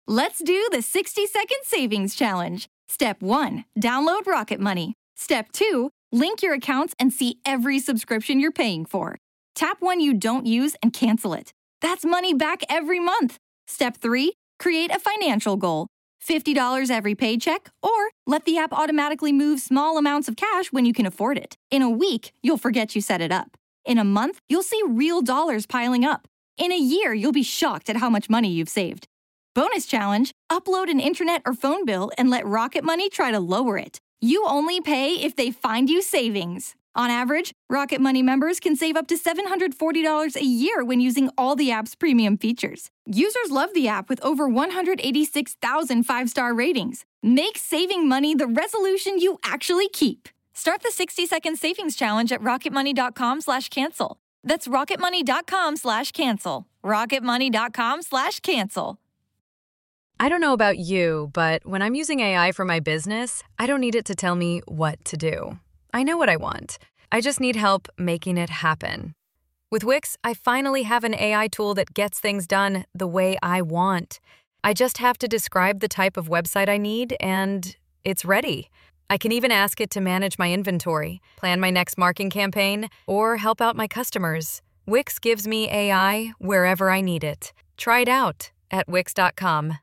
Let's do the 60-second savings challenge. Step 1, download Rocket Money. Step 2, link your accounts and see every subscription you're paying for. Tap one you don't use and cancel it. That's money back every month. Step 3, create a financial goal. $50 every paycheck, or let the app automatically move small amounts of cash when you can afford it. In a week, you'll forget you set it up. In a month, you'll see real dollars piling up. In a year, you'll be shocked at how much money you've saved. Bonus challenge, upload an internet or phone bill and let Rocket Money try to lower it. You only pay if they find you savings. On average, Rocket Money members can save up to $740 a year when using all the app's premium features. Users love the app with over 186,000 five-star ratings. Make saving money the resolution you actually keep. Start the 60-second savings challenge at rocketmoney.com/cancel. That's rocketmoney.com/cancel. rocketmoney.com/cancel. I don't know about you, but when I'm using AI for my business, I don't need it to tell me what to do. I know what I want. I just need help making it happen. With Wix, I finally have an AI tool that gets things done the way I want. I just have to describe the type of website I need, and it's ready. I can even ask it to manage my inventory, plan my next marketing campaign, or help out my customers. Wix gives me AI wherever I need it. Try it out at Wix.com.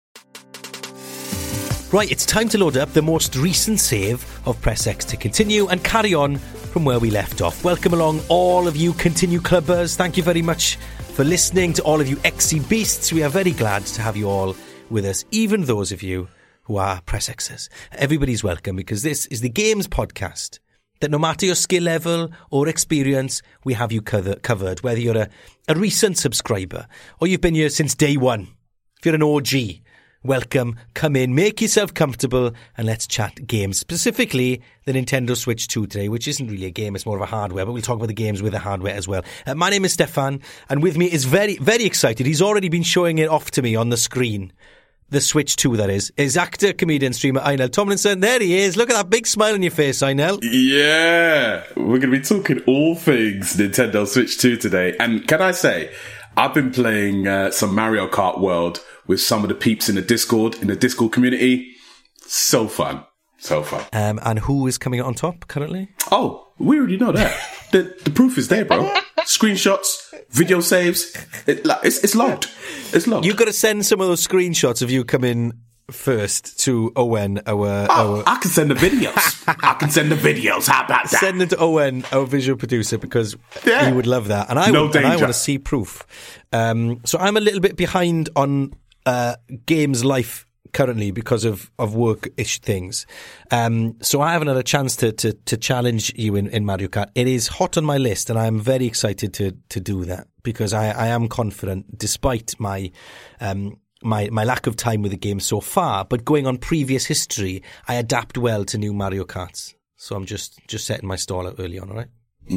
Right, it's time to load up the most recent save of Press X to continue and carry on from where we left off. Welcome along, all of you Continue Clubbers. Thank you very much for listening. To all of you XC Beasts, we are very glad to have you all with us, even those of you who are Press Xers. Everybody's welcome, because this is the games podcast that no matter your skill level or experience, we have you covered. Whether you're a recent subscriber or you've been here since day one, if you're an OG, welcome, come in, make yourself comfortable, and let's chat games. Specifically, the Nintendo Switch 2 today, which isn't really a game, it's more of a hardware, but we'll talk about the games with the hardware as well. My name is Stefan, and with me is very, very excited. He's already been showing it off to me on the screen. The Switch 2, that is actor, comedian, streamer, Einel Tomlinson. There he is. Look at that big smile on your face, Einel. Yeah, we're going to be talking all things Nintendo Switch 2 today. And can I say, I've been playing some Mario Kart World with some of the peeps in the Discord community. So fun. So fun. And who is coming out on top currently? Oh, we already know that. The proof is there, bro. Screenshots, video saves. It's logged. It's logged. You've got to send some of those screenshots of you coming first to Owen, I can send the videos. How about that? Send them to Owen, our visual producer, because he would love that. And I want to see proof. So I'm a little bit behind on Games Life currently because of work-ish things. So I haven't had a chance to challenge you in Mario Kart. It is hot on my list, and I'm very excited to do that, because I am confident, despite my lack of time with the game so far, but going on previous history, I adapt well to new Mario Karts. So I'm just setting my stall out early on, all right?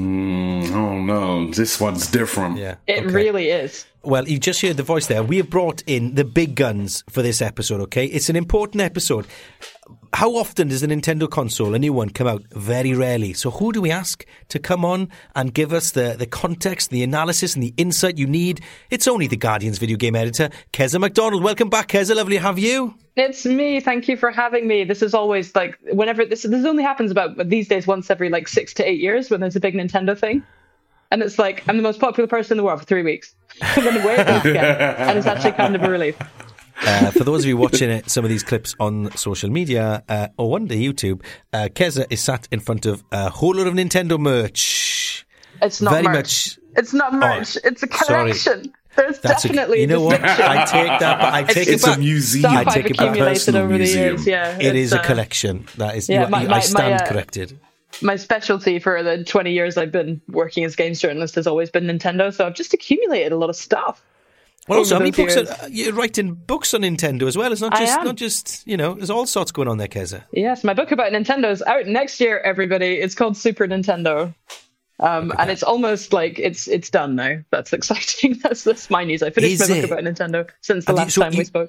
Oh no, this one's different. Yeah, it really is. Well, you just heard the voice there. We have brought in the big guns for this episode, okay? It's an important episode. How often does a Nintendo console, a new one, come out? Very rarely. So who do we ask to come on and give us the context, the analysis and the insight you need? It's only the Guardian's video game editor, Keza MacDonald. Welcome back, Keza. Lovely to have you. It's me. Thank you for having me. This is always like, whenever this only happens about these days once every 6 to 8 years when there's a big Nintendo thing. And it's like, I'm the most popular person in the world for 3 weeks. And then away it goes again. And it's actually kind of a relief. For those of you watching some of these clips on social media or one day YouTube, Keza is sat in front of a whole lot of Nintendo merch. It's not merch. It's not merch. It's a collection. Sorry. There's definitely. You know what? I take that. I take it back. It's a museum. I take it back. Accumulated over the years. Yeah, it is a collection. That is. Yeah, I stand corrected. My specialty for the 20 years I've been working as games journalist has always been Nintendo. So I've just accumulated a lot of stuff. Well, also, how many books you're writing books on Nintendo as well? It's not just there's all sorts going on there, Keza. Yes, my book about Nintendo is out next year, everybody. It's called Super Nintendo. And it's almost like it's done now. That's exciting. That's my news. I finished my book about Nintendo since the last time we spoke.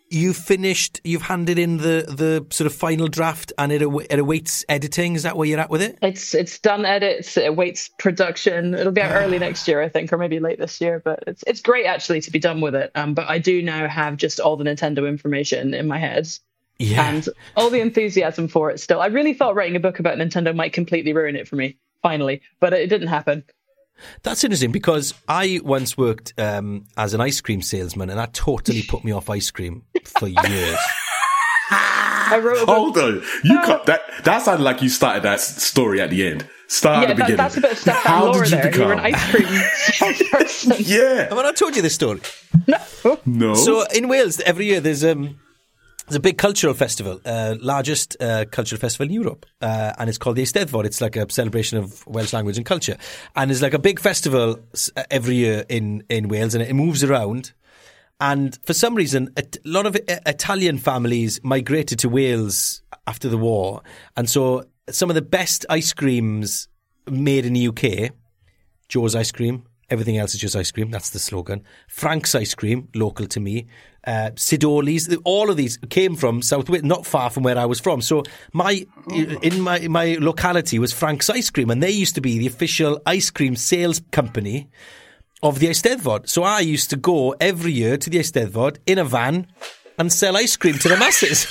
you've handed in the sort of final draft and it awaits editing. Is that where you're at with it? It's done edits, it awaits production. It'll be out early next year, I think, or maybe late this year. But it's great actually to be done with it. But I do now have just all the Nintendo information in my head. Yeah. And all the enthusiasm for it still. I really thought writing a book about Nintendo might completely ruin it for me, finally. But it didn't happen. That's interesting because I once worked as an ice cream salesman, and that totally put me off ice cream for years. I wrote a book. Hold on, that sounded like you started that story at the end. Start at the beginning. That's a bit of Stefan lore there. You were an ice cream salesperson. Yeah. Have I not told you this story? No. So in Wales, every year there's a big cultural festival, largest cultural festival in Europe, and it's called the Eisteddfod. It's like a celebration of Welsh language and culture, and it's like a big festival every year in Wales, and it moves around. And for some reason, a lot of Italian families migrated to Wales after the war, and so some of the best ice creams made in the UK, Joe's Ice Cream. Everything else is just ice cream. That's the slogan. Frank's Ice Cream, local to me. Sidoli's. All of these came from South Wales, not far from where I was from. So my locality was Frank's Ice Cream, and they used to be the official ice cream sales company of the Eisteddfod. So I used to go every year to the Eisteddfod in a van and sell ice cream to the masses.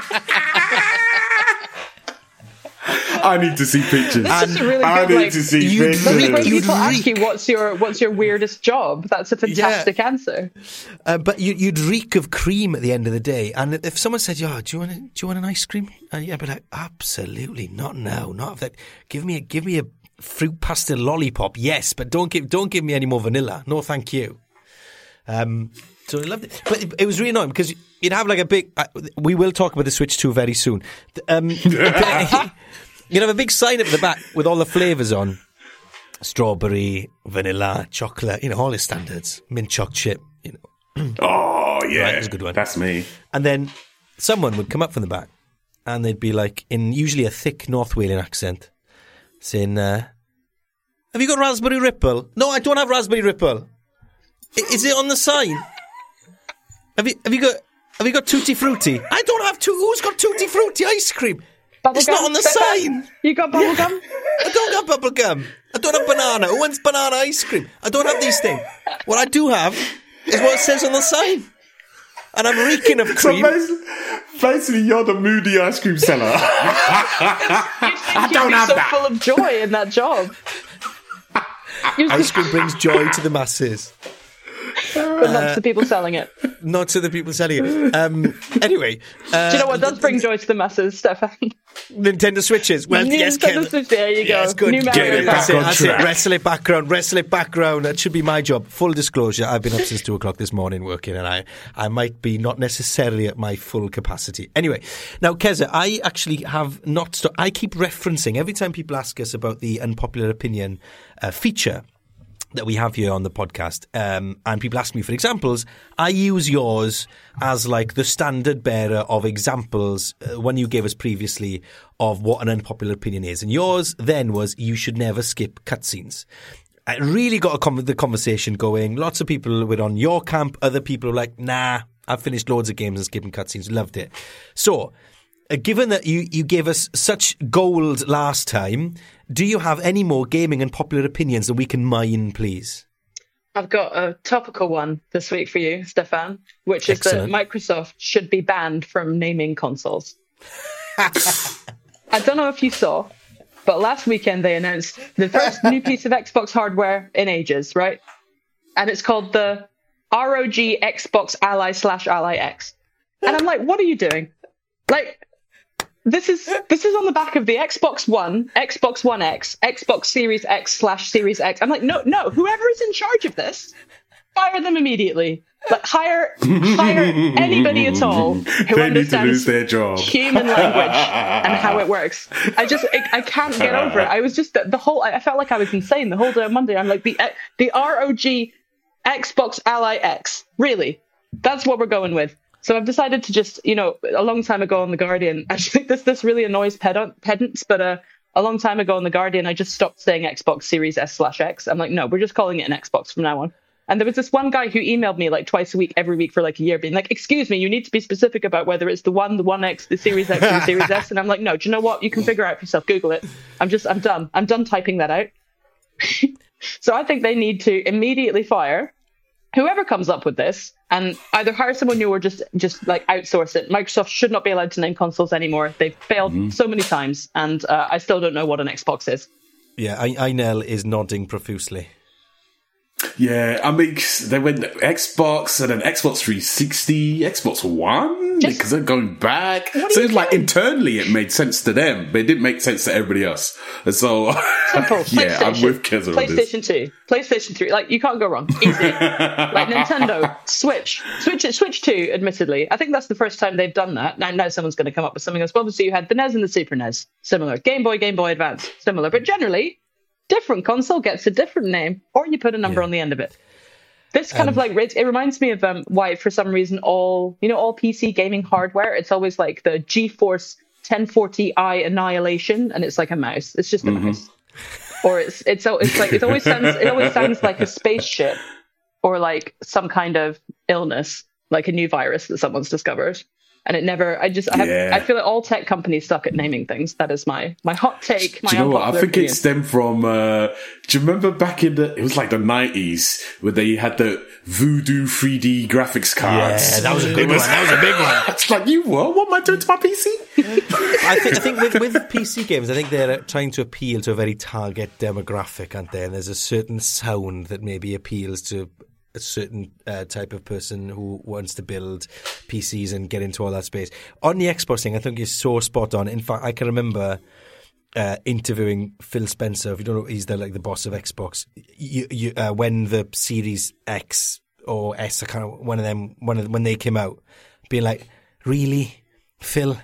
I need to see pictures. That's just really I good, need to see pictures. When people ask you what's your weirdest job, that's a fantastic answer. But you'd reek of cream at the end of the day. And if someone said, "Yeah, do you want an ice cream?" Yeah, but absolutely not now. Not that. Give me a fruit pastel lollipop. Yes, but don't give me any more vanilla. No, thank you. So I loved it, but it was really annoying because you'd have like a big. We will talk about the Switch 2 very soon. You'd have a big sign up at the back with all the flavours on: strawberry, vanilla, chocolate. All the standards. Mint choc chip. Oh yeah, right, that's a good one. That's me. And then someone would come up from the back, and they'd be like, in usually a thick North Walian accent, saying, "Have you got raspberry ripple?" "No, I don't have raspberry ripple." "Is it on the sign?" Have you got Tutti Frutti?" "I don't have Who's got Tutti Frutti ice cream?" Bubble It's gum? not on the sign. You got bubble gum? I don't have bubble gum. I don't have banana. Who wants banana ice cream? I don't have these things. What I do have is what it says on the sign. And I'm reeking of cream. So basically, you're the moody ice cream seller. I don't have that. Full of joy in that job. Ice cream brings joy to the masses. But not to the people selling it. Not to the people selling it. Anyway. Do you know what does bring joy to the masses, Stefan? Nintendo Switches. Well, yes, Nintendo Switch, there you go. Yes, good. New Get it back on That's track. it. Wrestle it background. That should be my job. Full disclosure, I've been up since 2 o'clock this morning working, and I might be not necessarily at my full capacity. Anyway, now, Keza, I actually have not... I keep referencing, every time people ask us about the unpopular opinion feature that we have here on the podcast, and people ask me for examples, I use yours as like the standard bearer of examples, one you gave us previously of what an unpopular opinion is. And yours then was, you should never skip cutscenes. It really got the conversation going. Lots of people were on your camp. Other people were like, nah, I've finished loads of games and skipping cutscenes. Loved it. So, given that you gave us such gold last time, do you have any more gaming and popular opinions that we can mine, please? I've got a topical one this week for you, Stefan, which is Excellent. that Microsoft should be banned from naming consoles. I don't know if you saw, but last weekend they announced the first new piece of Xbox hardware in ages, right? And it's called the ROG Xbox Ally / Ally X. And I'm like, what are you doing? Like, this is on the back of the Xbox One, Xbox One X, Xbox Series X / Series X. I'm like, no, whoever is in charge of this, fire them immediately. Like, hire anybody at all who They need to understands lose their job. human language and how it works. I can't get over it. I was just I felt like I was insane the whole day on Monday. I'm like, the ROG Xbox Ally X. Really? That's what we're going with. So I've decided to just, a long time ago on The Guardian, actually this really annoys pedants, but a long time ago on The Guardian, I just stopped saying Xbox Series S / X. I'm like, no, we're just calling it an Xbox from now on. And there was this one guy who emailed me like twice a week, every week for like a year, being like, excuse me, you need to be specific about whether it's the One, the One X, the Series X, or the Series S. And I'm like, no, do you know what? You can figure out for yourself. Google it. I'm done. I'm done typing that out. So I think they need to immediately fire whoever comes up with this and either hire someone new or just like outsource it. Microsoft should not be allowed to name consoles anymore. They've failed so many times, and I still don't know what an Xbox is. Yeah, Einel is nodding profusely. Yeah, I mean, they went Xbox and then Xbox 360, Xbox One, because they're going back. So it's like internally it made sense to them, but it didn't make sense to everybody else. And so, yeah, I'm with Keza on this. PlayStation 2, PlayStation 3, like, you can't go wrong. Easy. Like Nintendo, Switch 2, admittedly. I think that's the first time they've done that. Now someone's going to come up with something else. But obviously you had the NES and the Super NES, similar. Game Boy Advance, similar. But generally, different console gets a different name, or you put a number on the end of it. This kind of like, it reminds me of why, for some reason, all PC gaming hardware, it's always like the GeForce 1040i Annihilation, and it's like a mouse. It's just a mouse. Or it always sounds like a spaceship, or like some kind of illness, like a new virus that someone's discovered. And it never, I feel like all tech companies suck at naming things. That is my hot take. Do you know what? I think it stemmed from, do you remember back in it was like the 90s where they had the Voodoo 3D graphics cards? Yeah, that was a good one. That was a big one. It's like, what am I doing to my PC? I think with PC games, I think they're trying to appeal to a very target demographic, aren't they? And there's a certain sound that maybe appeals to a certain type of person who wants to build PCs and get into all that space. On the Xbox thing, I think you're so spot on. In fact, I can remember interviewing Phil Spencer. If you don't know, he's the boss of Xbox. When the Series X or S, one of them, when they came out, being like, "Really, Phil?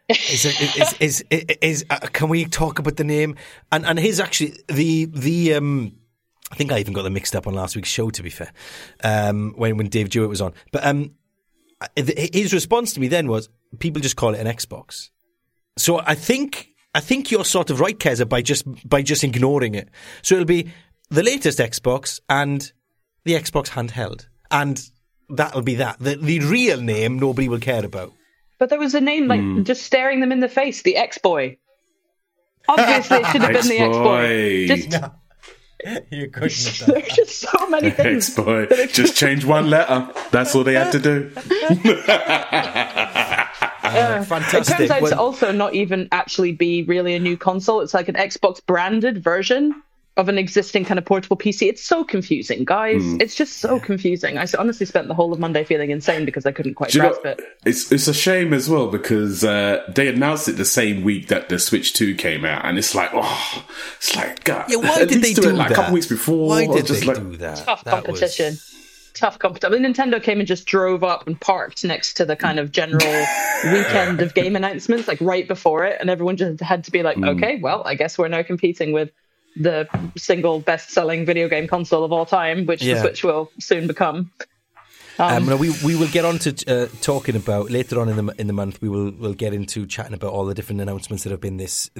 Can we talk about the name?" And his actually the I think I even got them mixed up on last week's show, to be fair, when Dave Jewett was on. But his response to me then was, people just call it an Xbox. So I think you're sort of right, Keza, by just ignoring it. So it'll be the latest Xbox and the Xbox handheld. And that'll be that. The real name nobody will care about. But there was a name, like, just staring them in the face, the X-Boy. Obviously it should have been the X-Boy. No. You're good with that. There's just so many things. X-Boy. Just change one letter. That's all they had to do. Fantastic. It turns out to also not even actually be really a new console. It's like an Xbox branded version of an existing kind of portable PC. It's so confusing, guys. It's just so confusing. I honestly spent the whole of Monday feeling insane because I couldn't quite grasp it. It's a shame as well because they announced it the same week that the Switch 2 came out, and it's like, God. Yeah, why did they do that? Like a couple weeks before. Why did they do that? Tough competition. Tough competition. I mean, Nintendo came and just drove up and parked next to the kind of general weekend of game announcements, like right before it, and everyone just had to be like, okay, well, I guess we're now competing with the single best-selling video game console of all time, which the Switch will soon become. We will get on to talking about later on in the month. We'll get into chatting about all the different announcements that have been this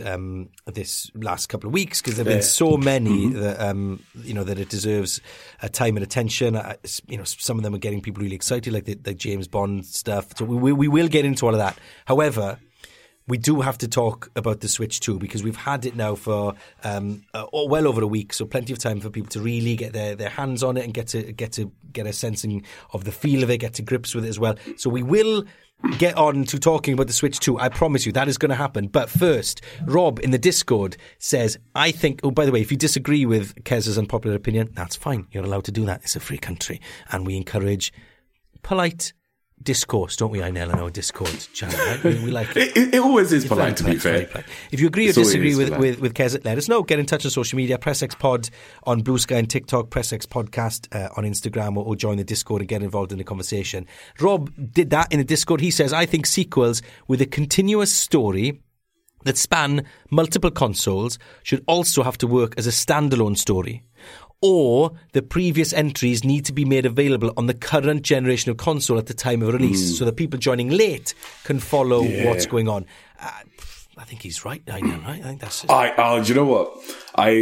last couple of weeks, because there've been so many that that it deserves time and attention. Some of them are getting people really excited, like the James Bond stuff. So we will get into all of that. However, we do have to talk about the Switch 2 because we've had it now for well over a week, so plenty of time for people to really get their hands on it and get a sensing of the feel of it, get to grips with it as well. So we will get on to talking about the Switch 2. I promise you that is going to happen. But first, Rob in the Discord says, I think, oh, by the way, if you disagree with Kez's unpopular opinion, that's fine. You're allowed to do that. It's a free country. And we encourage polite discourse, don't we? I know our Discord channel, right? We like it. It always is polite, to be fair. If you agree or disagree with Kez, let us know. Get in touch on social media. PressX Pod on Blue Sky and TikTok. PressX Podcast on Instagram, or join the Discord and get involved in the conversation. Rob did that in the Discord. He says, I think sequels with a continuous story that span multiple consoles should also have to work as a standalone story. Or the previous entries need to be made available on the current generation of console at the time of release, so that people joining late can follow what's going on. I think he's right. I think that's. You know what?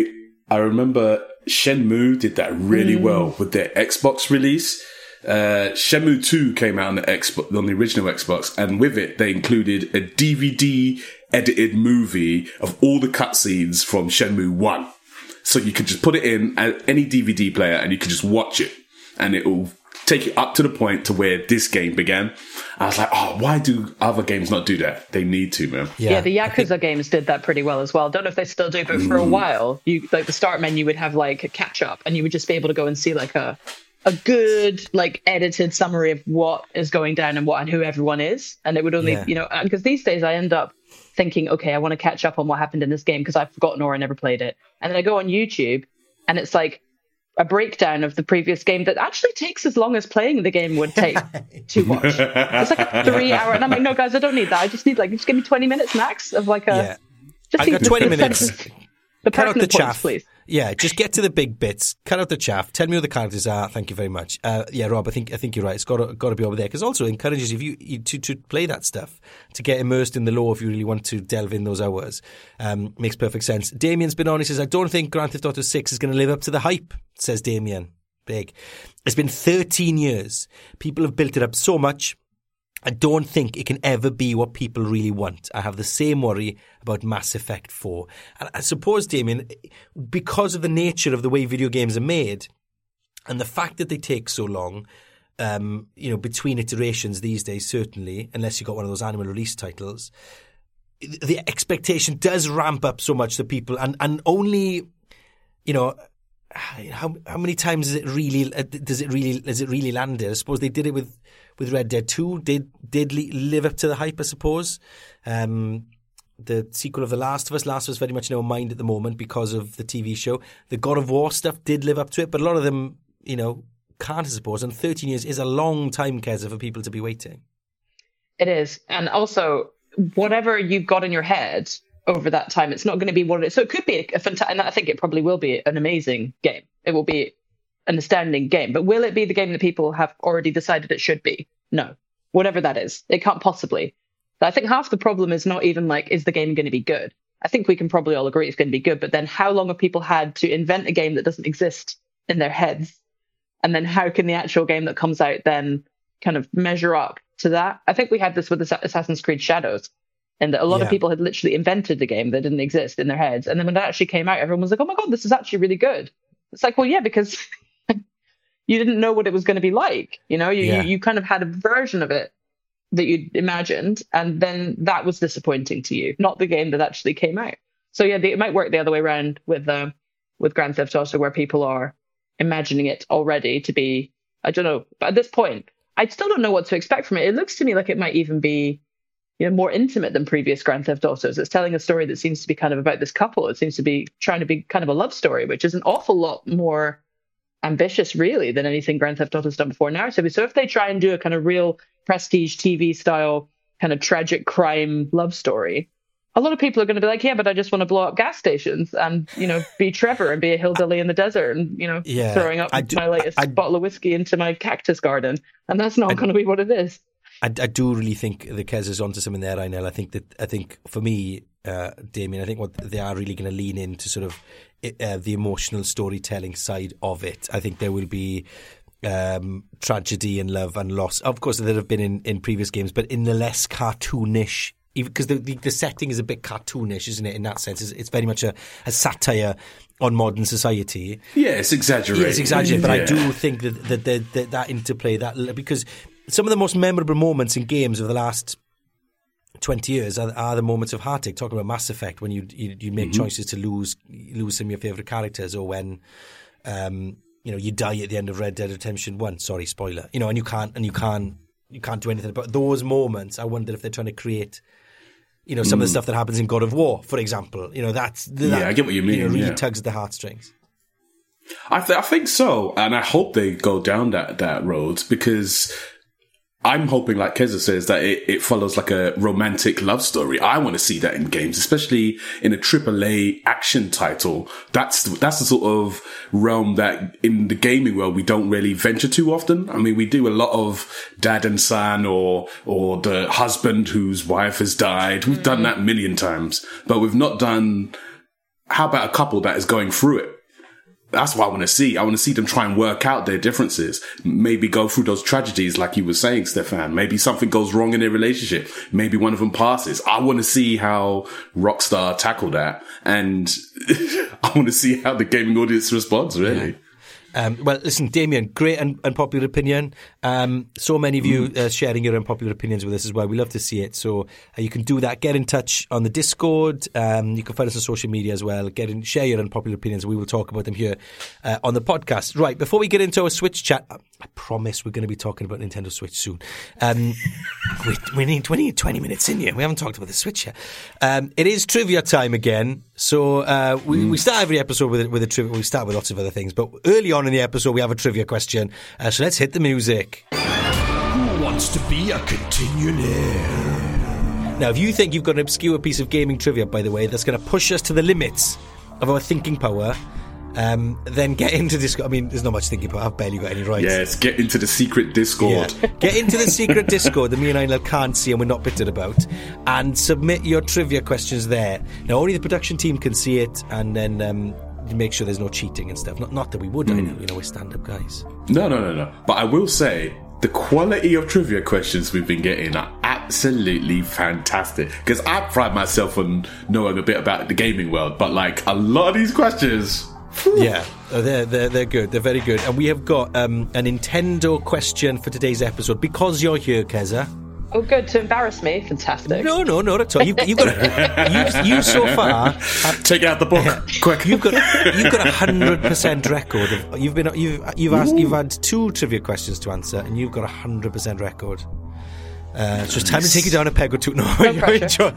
I remember Shenmue did that really well with their Xbox release. Shenmue 2 came out on the original Xbox, and with it, they included a DVD edited movie of all the cutscenes from Shenmue 1. So you could just put it in at any DVD player and you could just watch it, and it will take you up to the point to where this game began. I was like, oh, why do other games not do that? They need to, man. Yeah, the Yakuza games did that pretty well as well. Don't know if they still do, but for a while, you like the start menu would have like a catch up, and you would just be able to go and see like a good like edited summary of what is going down and who everyone is. And it would only, because these days I end up thinking, okay, I want to catch up on what happened in this game because I've forgotten or I never played it. And then I go on YouTube and it's like a breakdown of the previous game that actually takes as long as playing the game would take to watch. It's like a 3 hour, and I'm like, no, guys, I don't need that. I just need just give me 20 minutes max of like a. Yeah. I got 20 minutes. The cut out the chaff, please. Yeah, just get to the big bits. Cut out the chaff. Tell me who the characters are. Thank you very much. Yeah, Rob, I think you're right. It's got to be over there because also encourages you to play that stuff, to get immersed in the lore if you really want to delve in those hours. Makes perfect sense. Damien's been on. He says, I don't think Grand Theft Auto 6 is going to live up to the hype, says Damien. Big. It's been 13 years. People have built it up so much. I don't think it can ever be what people really want. I have the same worry about Mass Effect 4. And I suppose, Damien, because of the nature of the way video games are made and the fact that they take so long, between iterations these days, certainly, unless you got one of those annual release titles, the expectation does ramp up so much that people, and only, how many times is it really land there? I suppose they did it with Red Dead 2. Did live up to the hype, I suppose. The sequel of The Last of Us very much in our mind at the moment because of the TV show. The God of War stuff did live up to it, but a lot of them, can't, I suppose. And 13 years is a long time, Keza, for people to be waiting. It is. And also, whatever you've got in your head over that time, it's not going to be what it is. So it could be a fantastic, and I think it probably will be an amazing game. It will be an astounding game. But will it be the game that people have already decided it should be? No. Whatever that is. It can't possibly. I think half the problem is not even like, is the game going to be good? I think we can probably all agree it's going to be good, but then how long have people had to invent a game that doesn't exist in their heads? And then how can the actual game that comes out then kind of measure up to that? I think we had this with Assassin's Creed Shadows, and that a lot of people had literally invented the game that didn't exist in their heads. And then when it actually came out, everyone was like, oh my God, this is actually really good. It's like, well, yeah, because you didn't know what it was going to be like. You kind of had a version of it that you'd imagined, and then that was disappointing to you, not the game that actually came out. So yeah, it might work the other way around with Grand Theft Auto, where people are imagining it already to be, I don't know, but at this point, I still don't know what to expect from it. It looks to me like it might even be, more intimate than previous Grand Theft Autos. It's telling a story that seems to be kind of about this couple. It seems to be trying to be kind of a love story, which is an awful lot more ambitious, really, than anything Grand Theft Auto's done before now. So if they try and do a kind of real prestige TV style kind of tragic crime love story, a lot of people are going to be like, yeah, but I just want to blow up gas stations and, be Trevor and be a hillbilly in the desert and, throwing up my latest bottle of whiskey into my cactus garden. And that's not going to be what it is. I do really think the Kez is onto something there, Reinel. I think for me, Damien, I think what they are really going to lean into sort of the emotional storytelling side of it. I think there will be tragedy and love and loss. Of course, there have been in previous games, but in the less cartoonish, because the setting is a bit cartoonish, isn't it? In that sense, it's very much a satire on modern society. Yeah, it's exaggerated. Yeah, it's exaggerated, but I do think that interplay, because some of the most memorable moments in games of the last 20 years are the moments of heartache. Talking about Mass Effect, when you make choices to lose some of your favourite characters, or when you die at the end of Red Dead Redemption 1. Sorry, spoiler. And you can't do anything about those moments. I wonder if they're trying to create, some of the stuff that happens in God of War, for example. That I get what you mean. Really tugs at the heartstrings. I think so, and I hope they go down that road, because I'm hoping, like Keza says, that it follows like a romantic love story. I want to see that in games, especially in a AAA action title. That's the sort of realm that in the gaming world we don't really venture too often. I mean, we do a lot of dad and son, or the husband whose wife has died. We've done that a million times, but we've not done, how about a couple that is going through it? That's what I want to see. I want to see them try and work out their differences. Maybe go through those tragedies like you were saying, Stefan. Maybe something goes wrong in their relationship. Maybe one of them passes. I want to see how Rockstar tackle that. And I want to see how the gaming audience responds, really. Yeah. Well, listen, Damien, great unpopular opinion. So many of you sharing your unpopular opinions with us as well. We love to see it. So you can do that. Get in touch on the Discord. You can find us on social media as well. Share your unpopular opinions. We will talk about them here on the podcast. Right, before we get into our Switch chat, I promise we're going to be talking about Nintendo Switch soon. We need 20 minutes in here. We haven't talked about the Switch yet. It is trivia time again. So we start every episode with a trivia. We start with lots of other things, but early on in the episode we have a trivia question. So let's hit the music. Who wants to be a continuaire? Now, if you think you've got an obscure piece of gaming trivia, by the way, that's going to push us to the limits of our thinking power, then get into Discord. I mean, there's not much thinking power. I've barely got any rights. Yes, get into the secret Discord. Yeah. Get into the secret Discord that me and Einel can't see and we're not bitter about, and submit your trivia questions there. Now, only the production team can see it, and then make sure there's no cheating and stuff. Not that we would, I know. You know, we're stand-up guys. No. But I will say, the quality of trivia questions we've been getting are absolutely fantastic. Because I pride myself on knowing a bit about the gaming world, but like a lot of these questions... Yeah, they're good. They're very good. And we have got a Nintendo question for today's episode because you're here, Keza. Oh, good. To embarrass me. Fantastic. No, not at all. You've got you so far. Take out the book, quick. You've got 100% record. You've had 2 trivia questions to answer, and you've got 100% record. It's just time to take you down a peg or two. No pressure.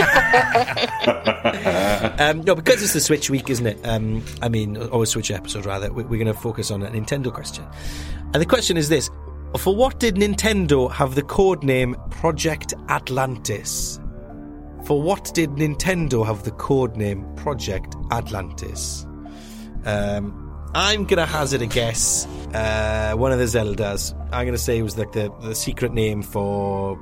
No, because it's the Switch week, isn't it? Or a Switch episode rather. We're going to focus on a Nintendo question, and the question is this: for what did Nintendo have the code name Project Atlantis? For what did Nintendo have the code name Project Atlantis? I'm going to hazard a guess. One of the Zeldas. I'm going to say it was like the secret name for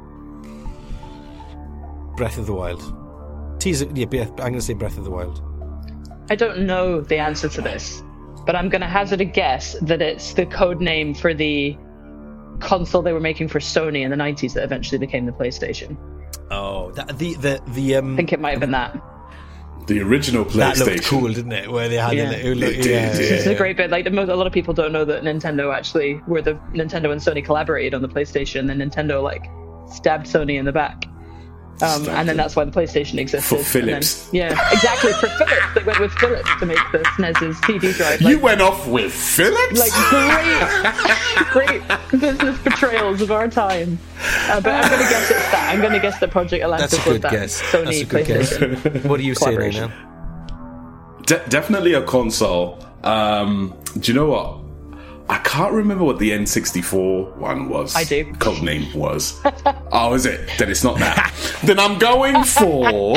Breath of the Wild. I'm going to say Breath of the Wild. I don't know the answer to this, but I'm going to hazard a guess that it's the code name for the console they were making for Sony in the 90s that eventually became the PlayStation. Oh, I think it might have been that. The original PlayStation. That looked cool, didn't it? Where they had It's a great bit. Like a lot of people don't know that Nintendo actually, where the Nintendo and Sony collaborated on the PlayStation, and Nintendo stabbed Sony in the back. And then that's why the PleiStation existed. For Philips. Exactly. For Philips. They went with Philips to make the SNES's CD drive. You went off with Philips? Great business portrayals of our time. But I'm going to guess it's that. I'm going to guess that Project Atlantis was that Sony PlayStation. What do you say right now? Definitely a console. Do you know what? I can't remember what the N64 one was. I do. Codename was. Oh, is it? Then it's not that. Then I'm going for...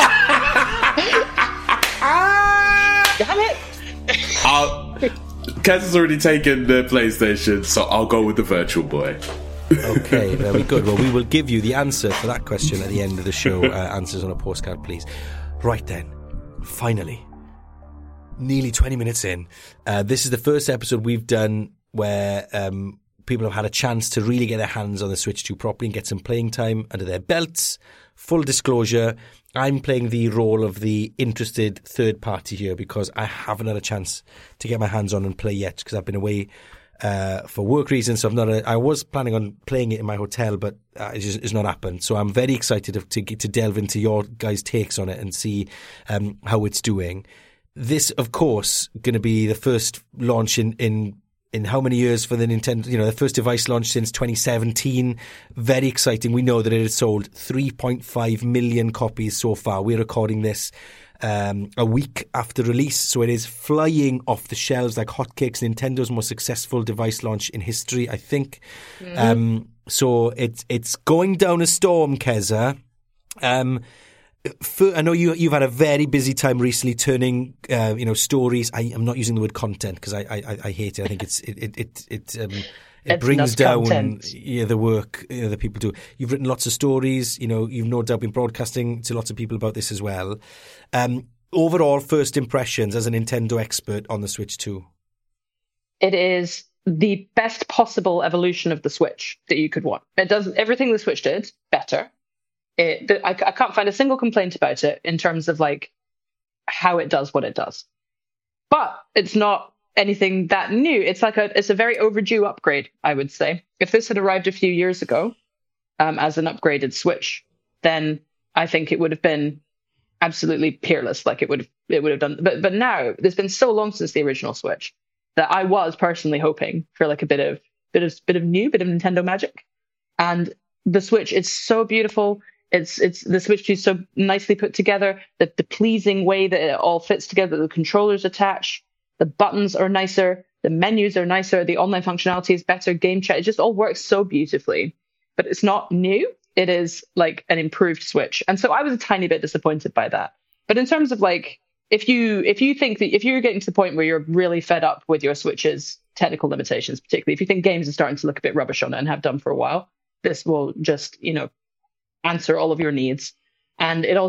Damn it! Kaz has already taken the PlayStation, so I'll go with the Virtual Boy. Okay, very good. Well, we will give you the answer for that question at the end of the show. Answers on a postcard, please. Right then, finally. Nearly 20 minutes in. This is the first episode we've done where people have had a chance to really get their hands on the Switch 2 properly and get some playing time under their belts. Full disclosure, I'm playing the role of the interested third party here because I haven't had a chance to get my hands on and play yet because I've been away for work reasons. So I was planning on playing it in my hotel, but it's not happened. So I'm very excited to delve into your guys' takes on it and see how it's doing. This, of course, going to be the first launch in how many years for the Nintendo, the first device launch since 2017. Very exciting. We know that it has sold 3.5 million copies so far. We're recording this a week after release, so it is flying off the shelves like hotcakes. Nintendo's most successful device launch in history, I think. Mm-hmm. So it's going down a storm, Keza. I know you've had a very busy time recently turning, stories. I'm not using the word content because I hate it. I think it brings down the work that people do. You've written lots of stories. You've no doubt been broadcasting to lots of people about this as well. overall first impressions as a Nintendo expert on the Switch 2? It is the best possible evolution of the Switch that you could want. It does everything the Switch did better. I can't find a single complaint about it in terms of like how it does what it does. But it's not anything that new. It's a very overdue upgrade, I would say. If this had arrived a few years ago as an upgraded Switch, then I think it would have been absolutely peerless. Like it would have done. But now there's been so long since the original Switch that I was personally hoping for like a bit of Nintendo magic. And the Switch, it's so beautiful. It's the Switch 2 is so nicely put together, that the pleasing way that it all fits together, the controllers attach, the buttons are nicer, the menus are nicer, the online functionality is better, game chat, it just all works so beautifully. But it's not new. It is like an improved Switch. And so I was a tiny bit disappointed by that. But in terms of like, if you think that if you're getting to the point where you're really fed up with your Switch's technical limitations, particularly if you think games are starting to look a bit rubbish on it and have done for a while, this will just, answer all of your needs. And it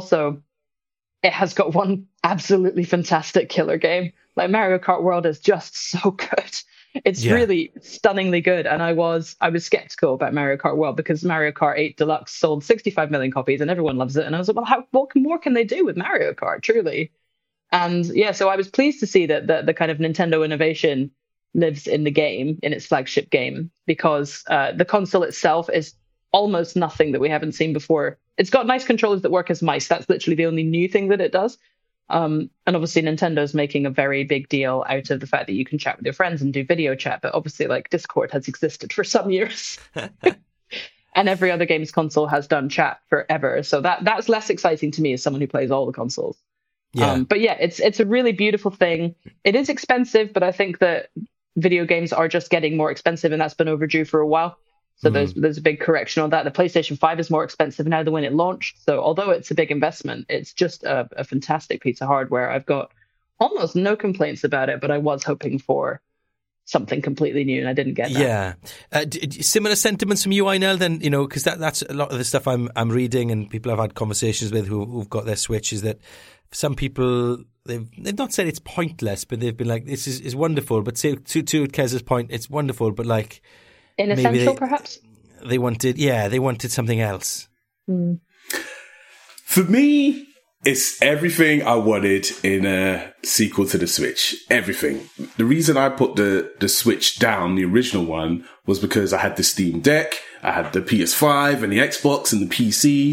has got one absolutely fantastic killer game. Like Mario Kart World is just so good. It's really stunningly good. And I was skeptical about Mario Kart World because Mario Kart 8 Deluxe sold 65 million copies and everyone loves it. And I was like, well, what more can they do with Mario Kart, truly? And so I was pleased to see that the kind of Nintendo innovation lives in the game, in its flagship game, because the console itself is almost nothing that we haven't seen before. It's got nice controllers that work as mice. That's literally the only new thing that it does. And obviously Nintendo's making a very big deal out of the fact that you can chat with your friends and do video chat. But obviously like Discord has existed for some years. And every other games console has done chat forever. So that's less exciting to me as someone who plays all the consoles. Yeah. But yeah, it's a really beautiful thing. It is expensive, but I think that video games are just getting more expensive, and that's been overdue for a while. So there's a big correction on that. The PlayStation 5 is more expensive now than when it launched. So although it's a big investment, it's just a fantastic piece of hardware. I've got almost no complaints about it, but I was hoping for something completely new, and I didn't get that. Yeah. Similar sentiments from you, Einel, then, because that's a lot of the stuff I'm reading and people I've had conversations with who've got their Switch, is that some people, they've not said it's pointless, but they've been like, this is wonderful. But to Kez's point, it's wonderful, but like, inessential, perhaps? They wanted something else. For me, it's everything I wanted in a sequel to the Switch. Everything. The reason I put the Switch down, the original one, was because I had the Steam Deck, I had the PS5 and the Xbox and the PC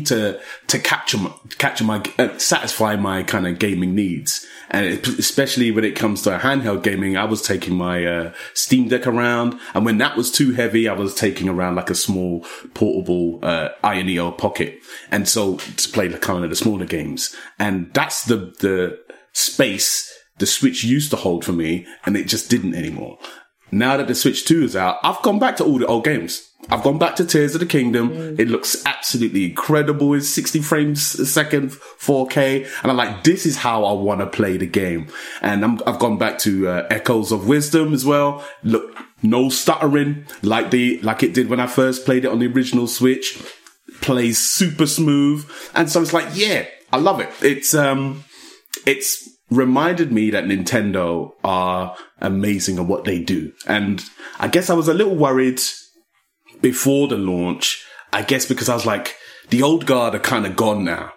to satisfy my kind of gaming needs. And especially when it comes to handheld gaming, I was taking my Steam Deck around, and when that was too heavy, I was taking around like a small portable INEO Pocket, and so to play the kind of the smaller games. And that's the space the Switch used to hold for me, and it just didn't anymore. Now that the Switch 2 is out, I've gone back to all the old games. I've gone back to Tears of the Kingdom. It looks absolutely incredible. It's 60 frames a second, 4K. And I'm like, this is how I want to play the game. And I've gone back to Echoes of Wisdom as well. Look, no stuttering like it did when I first played it on the original Switch. Plays super smooth. And so it's like, yeah, I love it. It's reminded me that Nintendo are amazing at what they do. And I guess I was a little worried before the launch, I guess because I was like, the old guard are kind of gone now.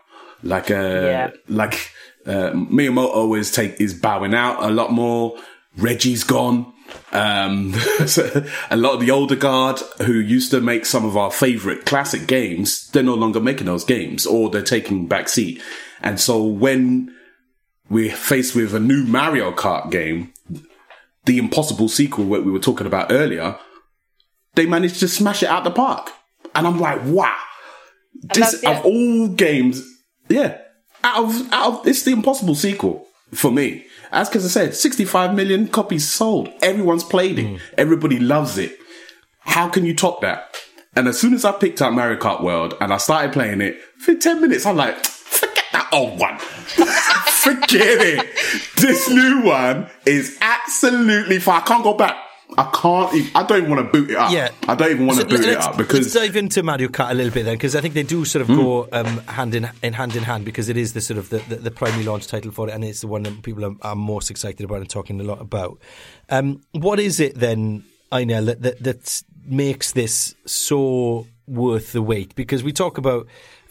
Miyamoto is bowing out a lot more. Reggie's gone. So a lot of the older guard who used to make some of our favorite classic games, they're no longer making those games, or they're taking back seat. And so when we're faced with a new Mario Kart game, the impossible sequel that we were talking about earlier, they managed to smash it out the park. And I'm like, wow. This, of all games, out of it's the impossible sequel for me. As because I said, 65 million copies sold. Everyone's played it. Everybody loves it. How can you top that? And as soon as I picked up Mario Kart World and I started playing it, for 10 minutes, I'm like, forget that old one. Forget it. This new one is absolutely fine. I can't go back. I don't even want to boot it up. Yeah. I don't even want to boot it up because let's dive into Mario Kart a little bit then, because I think they do sort of go hand in hand, because it is the sort of the primary launch title for it, and it's the one that people are most excited about and talking a lot about. What is it then, Einel, that makes this so worth the wait? Because we talk about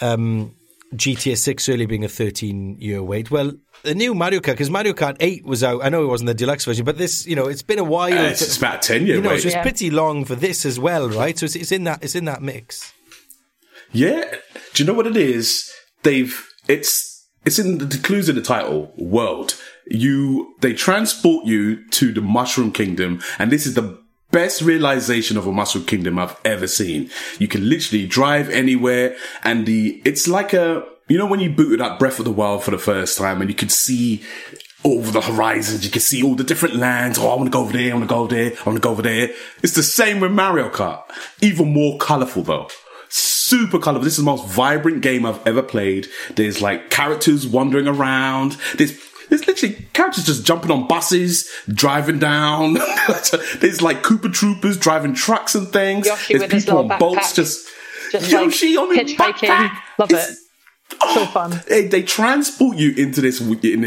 GTA 6 really being a 13-year wait. Well, the new Mario Kart, because Mario Kart 8 was out. I know it wasn't the deluxe version, but this, it's been a while. It's about a 10-year wait. So it's pretty long for this as well, right? So it's in that mix. Yeah. Do you know what it is? It's in the clues in the title, world. They transport you to the Mushroom Kingdom, and this is the best realization of a Mushroom Kingdom I've ever seen. You can literally drive anywhere, and it's like when you booted up Breath of the Wild for the first time and you could see over the horizons, you can see all the different lands. Oh, I want to go over there, I want to go there, I want to go over there. It's the same with Mario Kart. Even more colourful though. Super colourful. This is the most vibrant game I've ever played. There's like characters wandering around. There's literally characters just jumping on buses, driving down. There's like Koopa Troopers driving trucks and things. Yoshi There's with his people little on boats backpack. just Yoshi on his hitchhiking. backpack. Love it. So fun. They transport you into this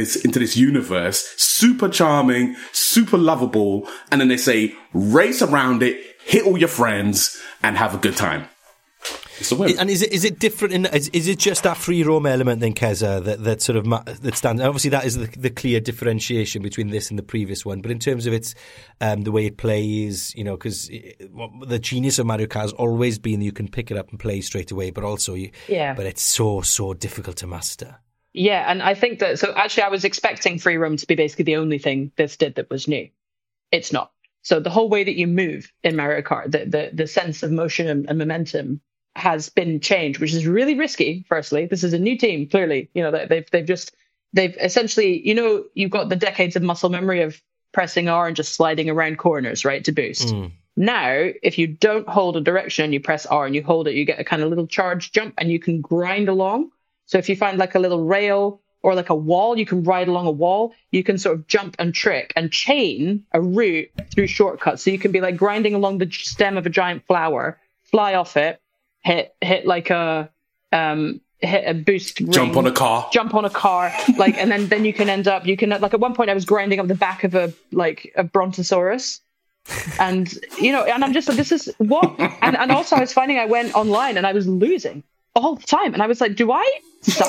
universe, super charming, super lovable, and then they say race around it, hit all your friends, and have a good time. It's a win. And is it different? Is it just that free roam element then, Keza, that sort of that stands? Obviously, that is the clear differentiation between this and the previous one. But in terms of its the way it plays, because the genius of Mario Kart has always been that you can pick it up and play straight away, but also but it's so difficult to master. Yeah, and I think that actually I was expecting free roam to be basically the only thing this did that was new. It's not. So the whole way that you move in Mario Kart, the sense of motion and momentum has been changed, which is really risky. Firstly, this is a new team. Clearly, they've essentially, you've got the decades of muscle memory of pressing R and just sliding around corners, right, to boost. Now, if you don't hold a direction and you press R and you hold it, you get a kind of little charge jump and you can grind along. So if you find like a little rail or like a wall, you can ride along a wall. You can sort of jump and trick and chain a route through shortcuts. So you can be like grinding along the stem of a giant flower, fly off it, hit like a hit a boost ring, jump on a car, like, and then you can end up, like at one point I was grinding up the back of a brontosaurus, and and I'm just like, this is what, and also I was finding I went online and I was losing all the time, and I was like, do I suck?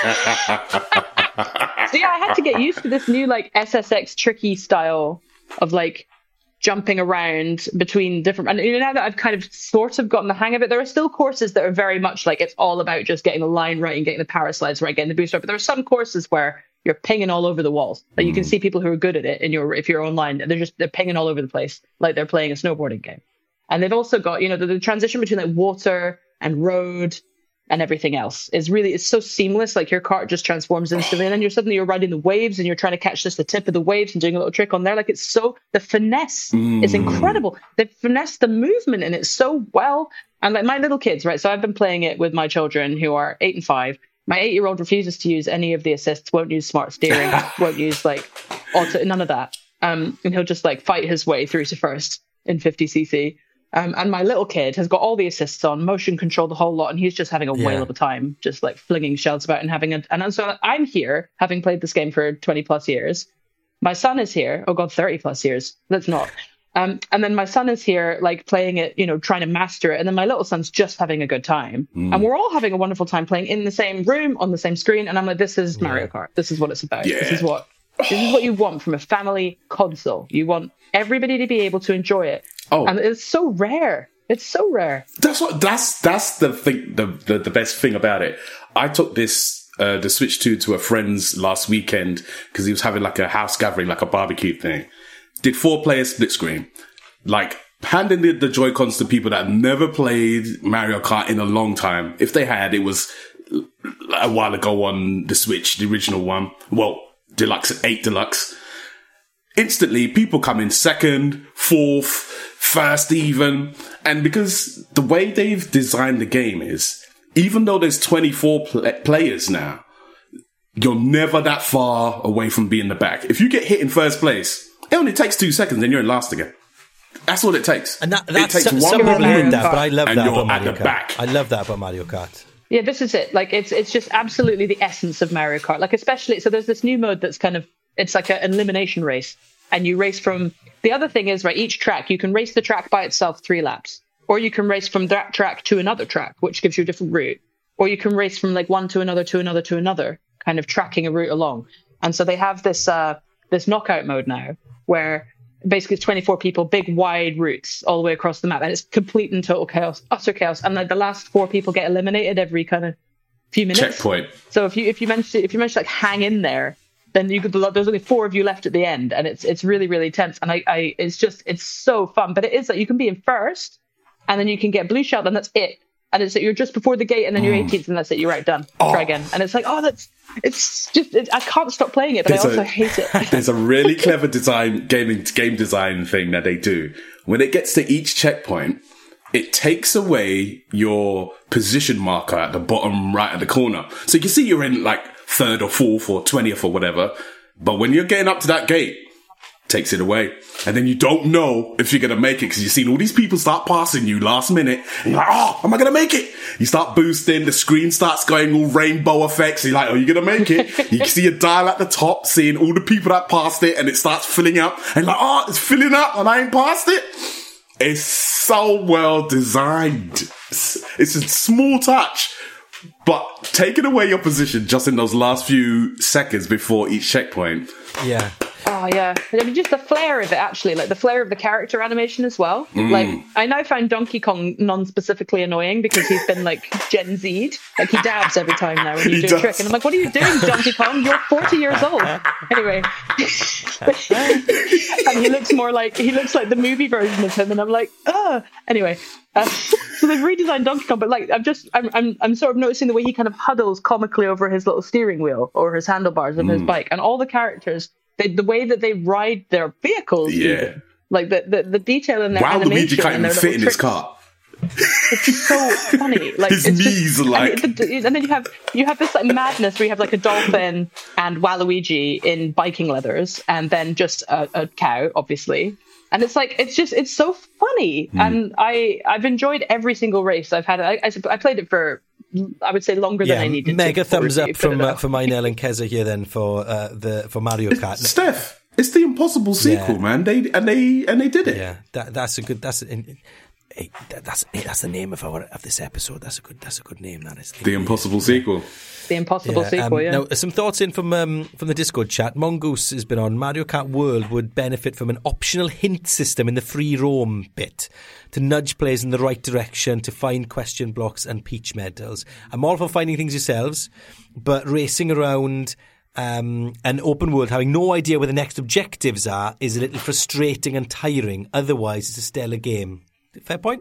So yeah, I had to get used to this new like SSX tricky style of like jumping around between different, and now that I've kind of sort of gotten the hang of it, there are still courses that are very much like it's all about just getting the line right and getting the power slides right, getting the boost right. But there are some courses where you're pinging all over the walls. Like you can see people who are good at it if you're online, they're pinging all over the place like they're playing a snowboarding game. And they've also got the transition between like water and road and everything else it's so seamless. Like your cart just transforms instantly, and then you're riding the waves and you're trying to catch just the tip of the waves and doing a little trick on there. Like the finesse is incredible. They finesse the movement in it so well. And like my little kids, right? So I've been playing it with my children who are 8 and 5. My 8-year-old refuses to use any of the assists, won't use smart steering, won't use like auto, none of that. And he'll just like fight his way through to first in 50cc. And my little kid has got all the assists on, motion control, the whole lot, and he's just having a whale of a time, just like flinging shells about and having and so I'm here, having played this game for 20 plus years. My son is here. Oh God, 30 plus years. Let's not. And then my son is here, like playing it, trying to master it. And then my little son's just having a good time. And we're all having a wonderful time playing in the same room on the same screen. And I'm like, this is Mario Kart. This is what it's about. Yeah. This is what you want from a family console. You want everybody to be able to enjoy it. Oh, and it's so rare. It's so rare. That's the thing. The best thing about it. I took this the Switch 2 to a friend's last weekend because he was having like a house gathering, like a barbecue thing. Did 4-player split screen, like handing the Joy-Cons to people that never played Mario Kart in a long time. If they had, it was a while ago on the Switch, the original one. Well, Deluxe, 8 Deluxe. Instantly, people come in second, fourth, first even. And because the way they've designed the game is, even though there's 24 players now, you're never that far away from being the back. If you get hit in first place, it only takes 2 seconds and you're in last again. That's all it takes. And it that's takes one some people more hate move, that, but I love and that you're about Mario at the Kart. back. I love that about Mario Kart. Yeah, this is it. Like it's just absolutely the essence of Mario Kart. Like especially, so there's this new mode that's kind of, it's like an elimination race, and you race from. The other thing is, right, each track you can race the track by itself 3 laps, or you can race from that track to another track, which gives you a different route, or you can race from like one to another to another to another, kind of tracking a route along. And so they have this this knockout mode now, where basically it's 24 people, big wide routes all the way across the map, and it's complete and total chaos, utter chaos. And like the last 4 people get eliminated every kind of few minutes. Checkpoint. So if you manage to like hang in there, then you could. There's only 4 of you left at the end, and it's really, really tense. And it's so fun. But it is that you can be in first, and then you can get blue shell, and that's it. And it's that you're just before the gate, and then you're 18th, and that's it. You're right, done. Try again. And it's like, I can't stop playing it, but I also hate it. There's a really clever game design thing that they do. When it gets to each checkpoint, it takes away your position marker at the bottom right of the corner. So you can see you're in like 3rd or 4th or 20th or whatever. But when you're getting up to that gate, takes it away. And then you don't know if you're going to make it because you've seen all these people start passing you last minute. And you're like, oh, am I going to make it? You start boosting. The screen starts going all rainbow effects. You're like, are you going to make it? You can see a dial at the top, seeing all the people that passed it, and it starts filling up. And you're like, oh, it's filling up and I ain't passed it. It's so well designed. It's a small touch, but taking away your position just in those last few seconds before each checkpoint. Yeah. Oh, yeah. I mean, just the flair of it, actually, like the flair of the character animation as well. Like, I now find Donkey Kong non-specifically annoying because he's been, like, Gen Z'd. Like, he dabs every time now when you do a trick. And I'm like, what are you doing, Donkey Kong? You're 40 years old. Anyway. And he looks like the movie version of him. And I'm like, Anyway. So they've redesigned Donkey Kong, but like I'm sort of noticing the way he kind of huddles comically over his little steering wheel or his handlebars of his bike, and all the characters, the way that they ride their vehicles, even, like the detail in their animation. Waluigi can't even fit in his car. It's so funny. Like his knees are like, and then you have this like madness where you have like a dolphin and Waluigi in biking leathers, and then just a cow, obviously. And it's like, it's so funny. And I've enjoyed every single race I've had. I played it for, I would say, longer than I needed. Mega thumbs up from Nell and Keza here then for Mario Kart. Steph, it's the Impossible sequel, man. They did it. Yeah, that's the name of this episode. That's a good name. That is the Impossible sequel. The Impossible sequel. Yeah. Now, some thoughts in from the Discord chat. Mongoose has been on. Mario Kart World would benefit from an optional hint system in the free roam bit to nudge players in the right direction, to find question blocks and peach medals. I'm all for finding things yourselves, but racing around an open world, having no idea where the next objectives are, is a little frustrating and tiring. Otherwise, it's a stellar game. Fair point?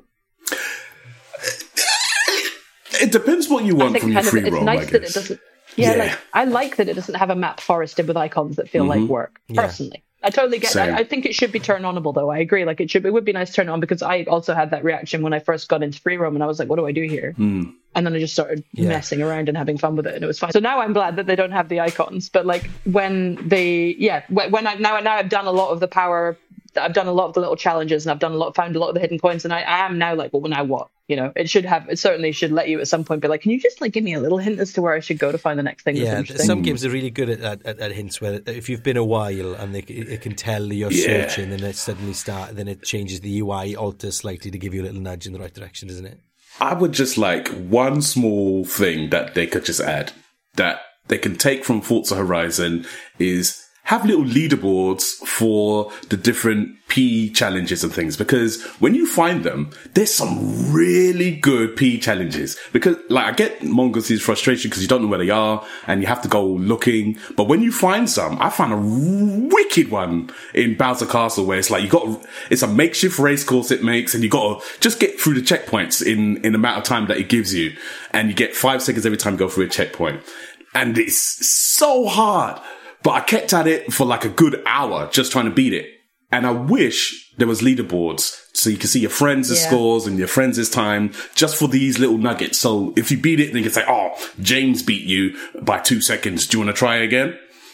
It depends what you want from your free roam, I guess. Like, I like that it doesn't have a map forested with icons that feel like work, personally. I totally get that. I think it should be turn-onable, though. I agree. Like, it would be nice to turn it on, because I also had that reaction when I first got into free roam, and I was like, what do I do here? And then I just started messing around and having fun with it, and it was fine. So now I'm glad that they don't have the icons. But like when I've done a lot of the power, I've done a lot of the little challenges, and I've found a lot of the hidden coins, and I am now like, well, now what? You know, it certainly should let you at some point be like, can you just like give me a little hint as to where I should go to find the next thing? Yeah, some games are really good at hints where if you've been a while and it can tell you're searching, then it suddenly then it changes the UI, alters slightly to give you a little nudge in the right direction, doesn't it? I would just like one small thing that they could just add that they can take from Forza Horizon is have little leaderboards for the different P challenges and things, because when you find them, there's some really good P challenges. Because like I get Mongoose' frustration because you don't know where they are and you have to go looking. But when you find some, I found a wicked one in Bowser Castle where it's like it's a makeshift race course it makes, and you got to just get through the checkpoints in the amount of time that it gives you, and you get 5 seconds every time you go through a checkpoint, and it's so hard. But I kept at it for like a good hour just trying to beat it. And I wish there was leaderboards so you can see your friends' scores and your friends' time just for these little nuggets. So if you beat it, then you can say, oh, James beat you by 2 seconds. Do you want to try again?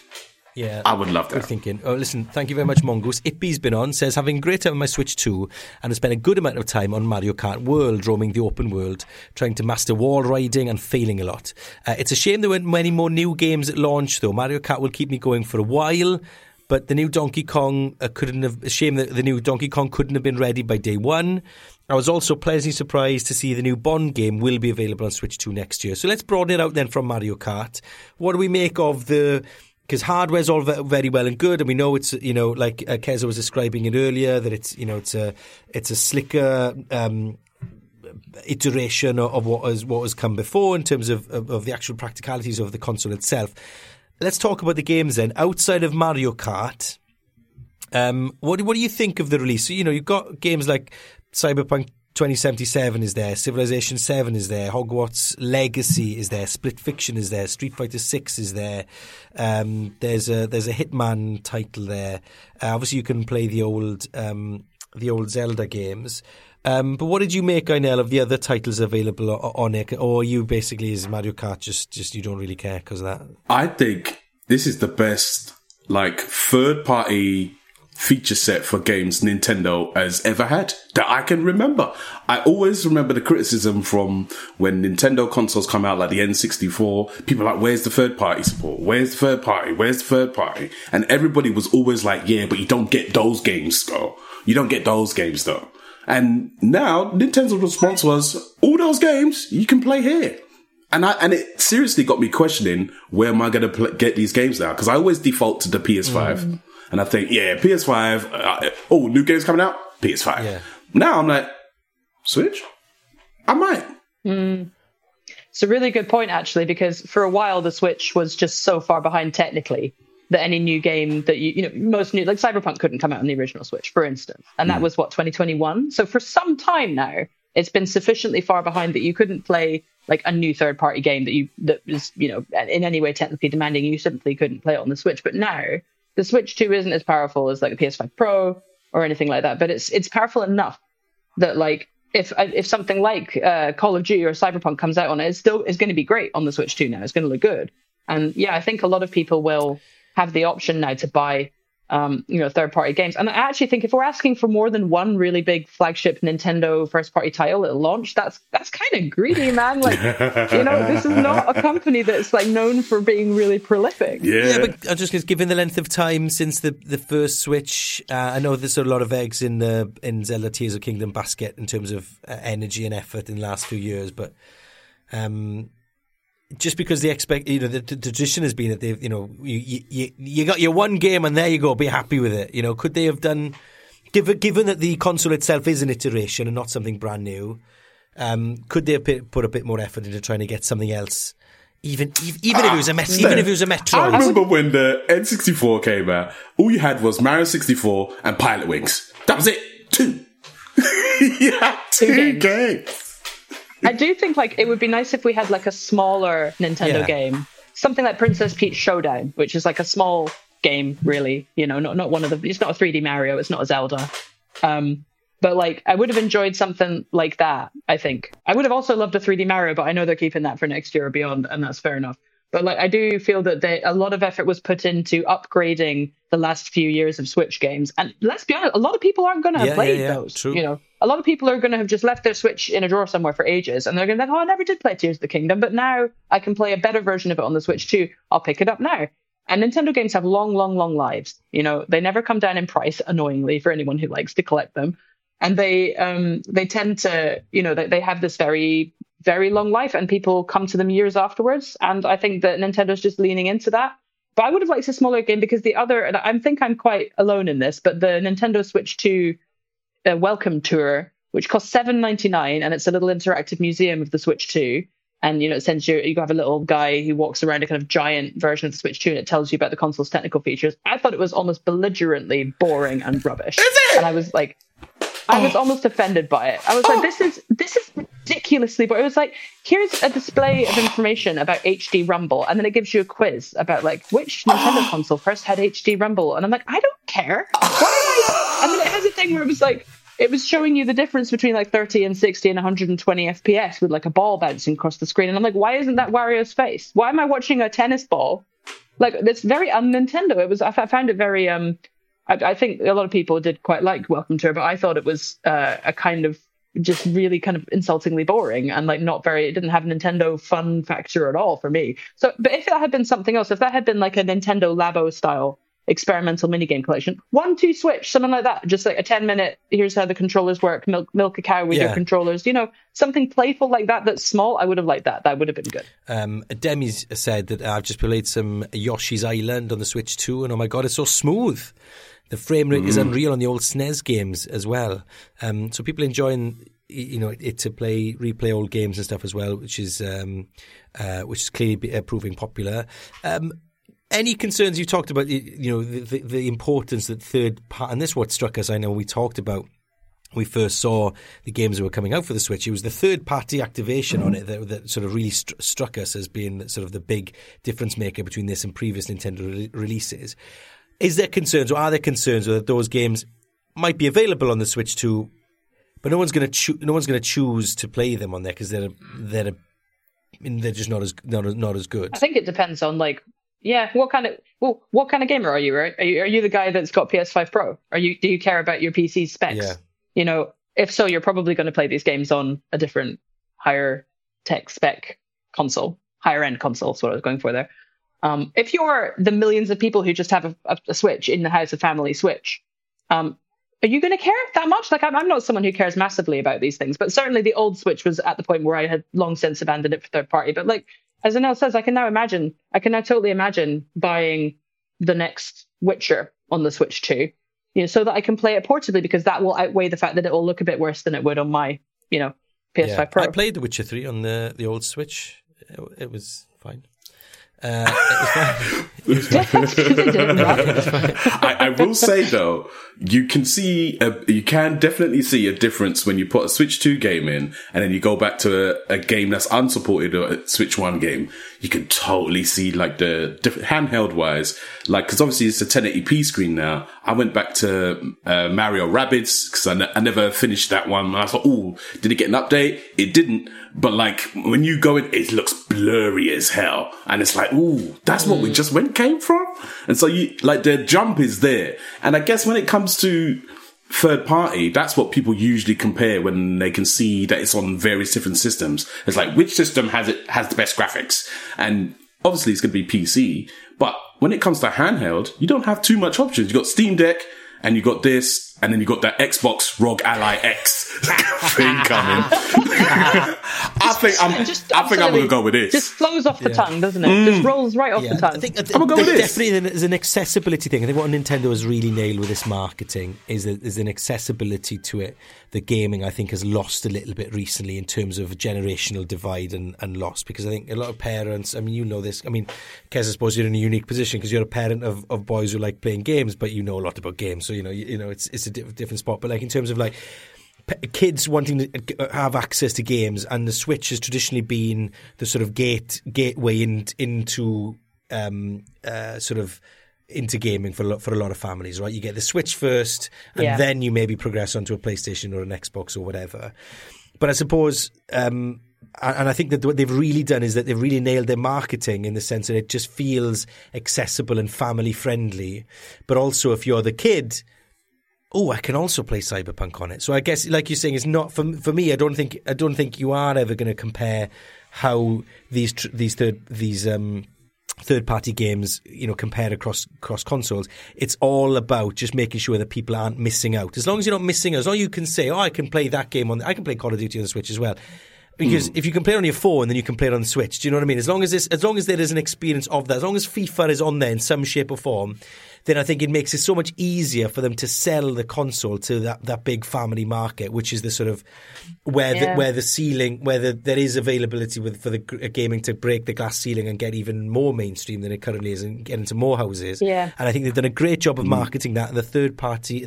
Yeah, I would love that. Good thinking. Oh, listen, thank you very much, Mongoose. Ippy's been on, says, having a great time on my Switch 2 and has spent a good amount of time on Mario Kart World, roaming the open world, trying to master wall riding and failing a lot. It's a shame there weren't many more new games at launch, though. Mario Kart will keep me going for a while, but the new Donkey Kong a shame that the new Donkey Kong couldn't have been ready by day one. I was also pleasantly surprised to see the new Bond game will be available on Switch 2 next year. So let's broaden it out then from Mario Kart. What do we make of because hardware's all very well and good, and we know it's, like Keza was describing it earlier, that it's, it's a slicker iteration of what has come before in terms of the actual practicalities of the console itself. Let's talk about the games then. Outside of Mario Kart, what do you think of the release? So, you've got games like Cyberpunk 2077 is there, Civilization 7 is there, Hogwarts Legacy is there, Split Fiction is there, Street Fighter 6 is there. There's a Hitman title there. Obviously, you can play the old Zelda games. But what did you make, Ainel, of the other titles available on it? Or you basically, is Mario Kart just you don't really care because of that? I think this is the best third-party feature set for games Nintendo has ever had that I can remember. I always remember the criticism from when Nintendo consoles come out, like the N64. People are like, where's the third party support? Where's the third party? Where's the third party? And everybody was always like, yeah, but you don't get those games though. You don't get those games though. And now Nintendo's response was, all those games you can play here. And it seriously got me questioning, where am I going to get these games now? Because I always default to the PS5. And I think, yeah, PS5, new games coming out? PS5. Yeah. Now I'm like, Switch? I might. It's a really good point, actually, because for a while the Switch was just so far behind technically that any new game that most new, like Cyberpunk couldn't come out on the original Switch, for instance. And that was, 2021? So for some time now, it's been sufficiently far behind that you couldn't play like a new third-party game that was, in any way technically demanding. You simply couldn't play it on the Switch. But now the Switch 2 isn't as powerful as like the PS5 Pro or anything like that, but it's powerful enough that like if something like Call of Duty or Cyberpunk comes out on it, it's going to be great on the Switch 2 now. It's going to look good. And yeah, I think a lot of people will have the option now to buy third-party games. And I actually think if we're asking for more than one really big flagship Nintendo first-party title at launch, that's kind of greedy, man. Like, this is not a company that's like known for being really prolific. Yeah, but just given the length of time since the first Switch, I know there's a lot of eggs in Zelda Tears of Kingdom basket in terms of energy and effort in the last few years, but just because they expect, the tradition has been that they've, you got your one game and there you go, be happy with it. Could they have done, given that the console itself is an iteration and not something brand new, could they have put a bit more effort into trying to get something else? Even if it was a Metroid. I remember when the N64 came out, all you had was Mario 64 and Pilot Wings. That was it. 2. You had 2 games. I do think like it would be nice if we had like a smaller Nintendo game, something like Princess Peach Showdown, which is like a small game, really. Not one of the. It's not a 3D Mario. It's not a Zelda. But like I would have enjoyed something like that. I think I would have also loved a 3D Mario, but I know they're keeping that for next year or beyond, and that's fair enough. But like I do feel that a lot of effort was put into upgrading the last few years of Switch games. And let's be honest, a lot of people aren't going to have played those. True. A lot of people are going to have just left their Switch in a drawer somewhere for ages, and they're going to be like, I never did play Tears of the Kingdom, but now I can play a better version of it on the Switch too. I'll pick it up now. And Nintendo games have long, long, long lives. They never come down in price, annoyingly, for anyone who likes to collect them. And they tend to, they have this very, very long life, and people come to them years afterwards. And I think that Nintendo's just leaning into that. But I would have liked a smaller game because I think I'm quite alone in this, but the Nintendo Switch 2 Welcome Tour, which costs $7.99, and it's a little interactive museum of the Switch 2. And, it sends you have a little guy who walks around a kind of giant version of the Switch 2, and it tells you about the console's technical features. I thought it was almost belligerently boring and rubbish. Is it? And I was like, I was almost offended by it. I was like, this is ridiculously boring. It was like, here's a display of information about HD Rumble, and then it gives you a quiz about like which Nintendo console first had HD Rumble. And I'm like, I don't care. And then it has a thing where it was like, it was showing you the difference between like 30 and 60 and 120 FPS with like a ball bouncing across the screen. And I'm like, why isn't that Wario's face? Why am I watching a tennis ball Like, it's very un-Nintendo. It was. I found it very. I think a lot of people did quite like Welcome Tour, but I thought it was a kind of just really kind of insultingly boring and like not very. It didn't have a Nintendo fun factor at all for me. So, but if that had been something else, if that had been like a Nintendo Labo style experimental minigame collection, 1-2 Switch, something like that, just like a 10-minute, here's how the controllers work, milk a cow with your controllers, something playful like that that's small. I would have liked that. That would have been good. Demi's said that I've just played some Yoshi's Island on the Switch 2, and oh my god, it's so smooth. The frame rate is unreal on the old SNES games as well. So people enjoying it to replay old games and stuff as well, which is clearly proving popular. Any concerns you talked about? The importance that third part, and this is what struck us. I know we talked about. We first saw the games that were coming out for the Switch. It was the third party activation on it that sort of really struck us as being sort of the big difference maker between this and previous Nintendo releases. Is there concerns, or are there concerns that those games might be available on the Switch 2, but no one's going to choose to play them on there because they're just not as good? I think it depends on what kind of gamer are you? Right? Are you the guy that's got PS5 Pro? Do you care about your PC specs? Yeah. If so, you're probably going to play these games on a different higher tech spec console, higher end console. That's what I was going for there. If you're the millions of people who just have a Switch in the house, a family Switch, are you going to care that much? Like, I'm not someone who cares massively about these things, but certainly the old Switch was at the point where I had long since abandoned it for third party. But like, as Anel says, I can now totally imagine buying the next Witcher on the Switch 2, so that I can play it portably, because that will outweigh the fact that it will look a bit worse than it would on my, PS5 Pro. I played The Witcher 3 on the old Switch. It was fine. I will say though, you can definitely see a difference when you put a Switch 2 game in and then you go back to a game that's unsupported, or a Switch 1 game. You can totally see like the different handheld wise, like, because obviously it's a 1080p screen now. I went back to Mario Rabbids because I never finished that one. And I thought, oh, did it get an update? It didn't. But like when you go in, it looks blurry as hell, and it's like, ooh, that's what we just came from. And so the jump is there. And I guess when it comes to third party, that's what people usually compare when they can see that it's on various different systems. It's like, which system has the best graphics? And obviously it's going to be PC, but when it comes to handheld, you don't have too much options. You got Steam Deck, and you got this, and then you got that Xbox ROG Ally X thing coming. I think I'm going to go with this. Just flows off the tongue, doesn't it? Just rolls right off the tongue. I think I'm going to go with this. Definitely there's an accessibility thing. I think what Nintendo has really nailed with this marketing is that there's an accessibility to it. The gaming, I think, has lost a little bit recently in terms of generational divide and loss, because I think a lot of parents, I mean, you know this, I mean, Kez, I suppose you're in a unique position because you're a parent of boys who like playing games, but you know a lot about games, so you know it's a different spot. But like in terms of like kids wanting to have access to games, and the Switch has traditionally been the sort of gateway into sort of into gaming for a lot of families, right? You get the Switch first, and then you maybe progress onto a PlayStation or an Xbox or whatever. But I suppose, and I think that what they've really done is that they've really nailed their marketing in the sense that it just feels accessible and family friendly. But also, if you're the kid, I can also play Cyberpunk on it. So I guess, like you're saying, it's not for me. I don't think you are ever going to compare how these third-party games, compare across consoles. It's all about just making sure that people aren't missing out. As long as you're not missing out, as long as you can say, I can play that game I can play Call of Duty on the Switch as well. Because if you can play it on your phone, then you can play it on the Switch. Do you know what I mean? As long as there is an experience of that, as long as FIFA is on there in some shape or form, then I think it makes it so much easier for them to sell the console to that big family market, which is the sort of where the ceiling, where there is availability for the gaming to break the glass ceiling and get even more mainstream than it currently is and get into more houses. Yeah. And I think they've done a great job of marketing that. And the third party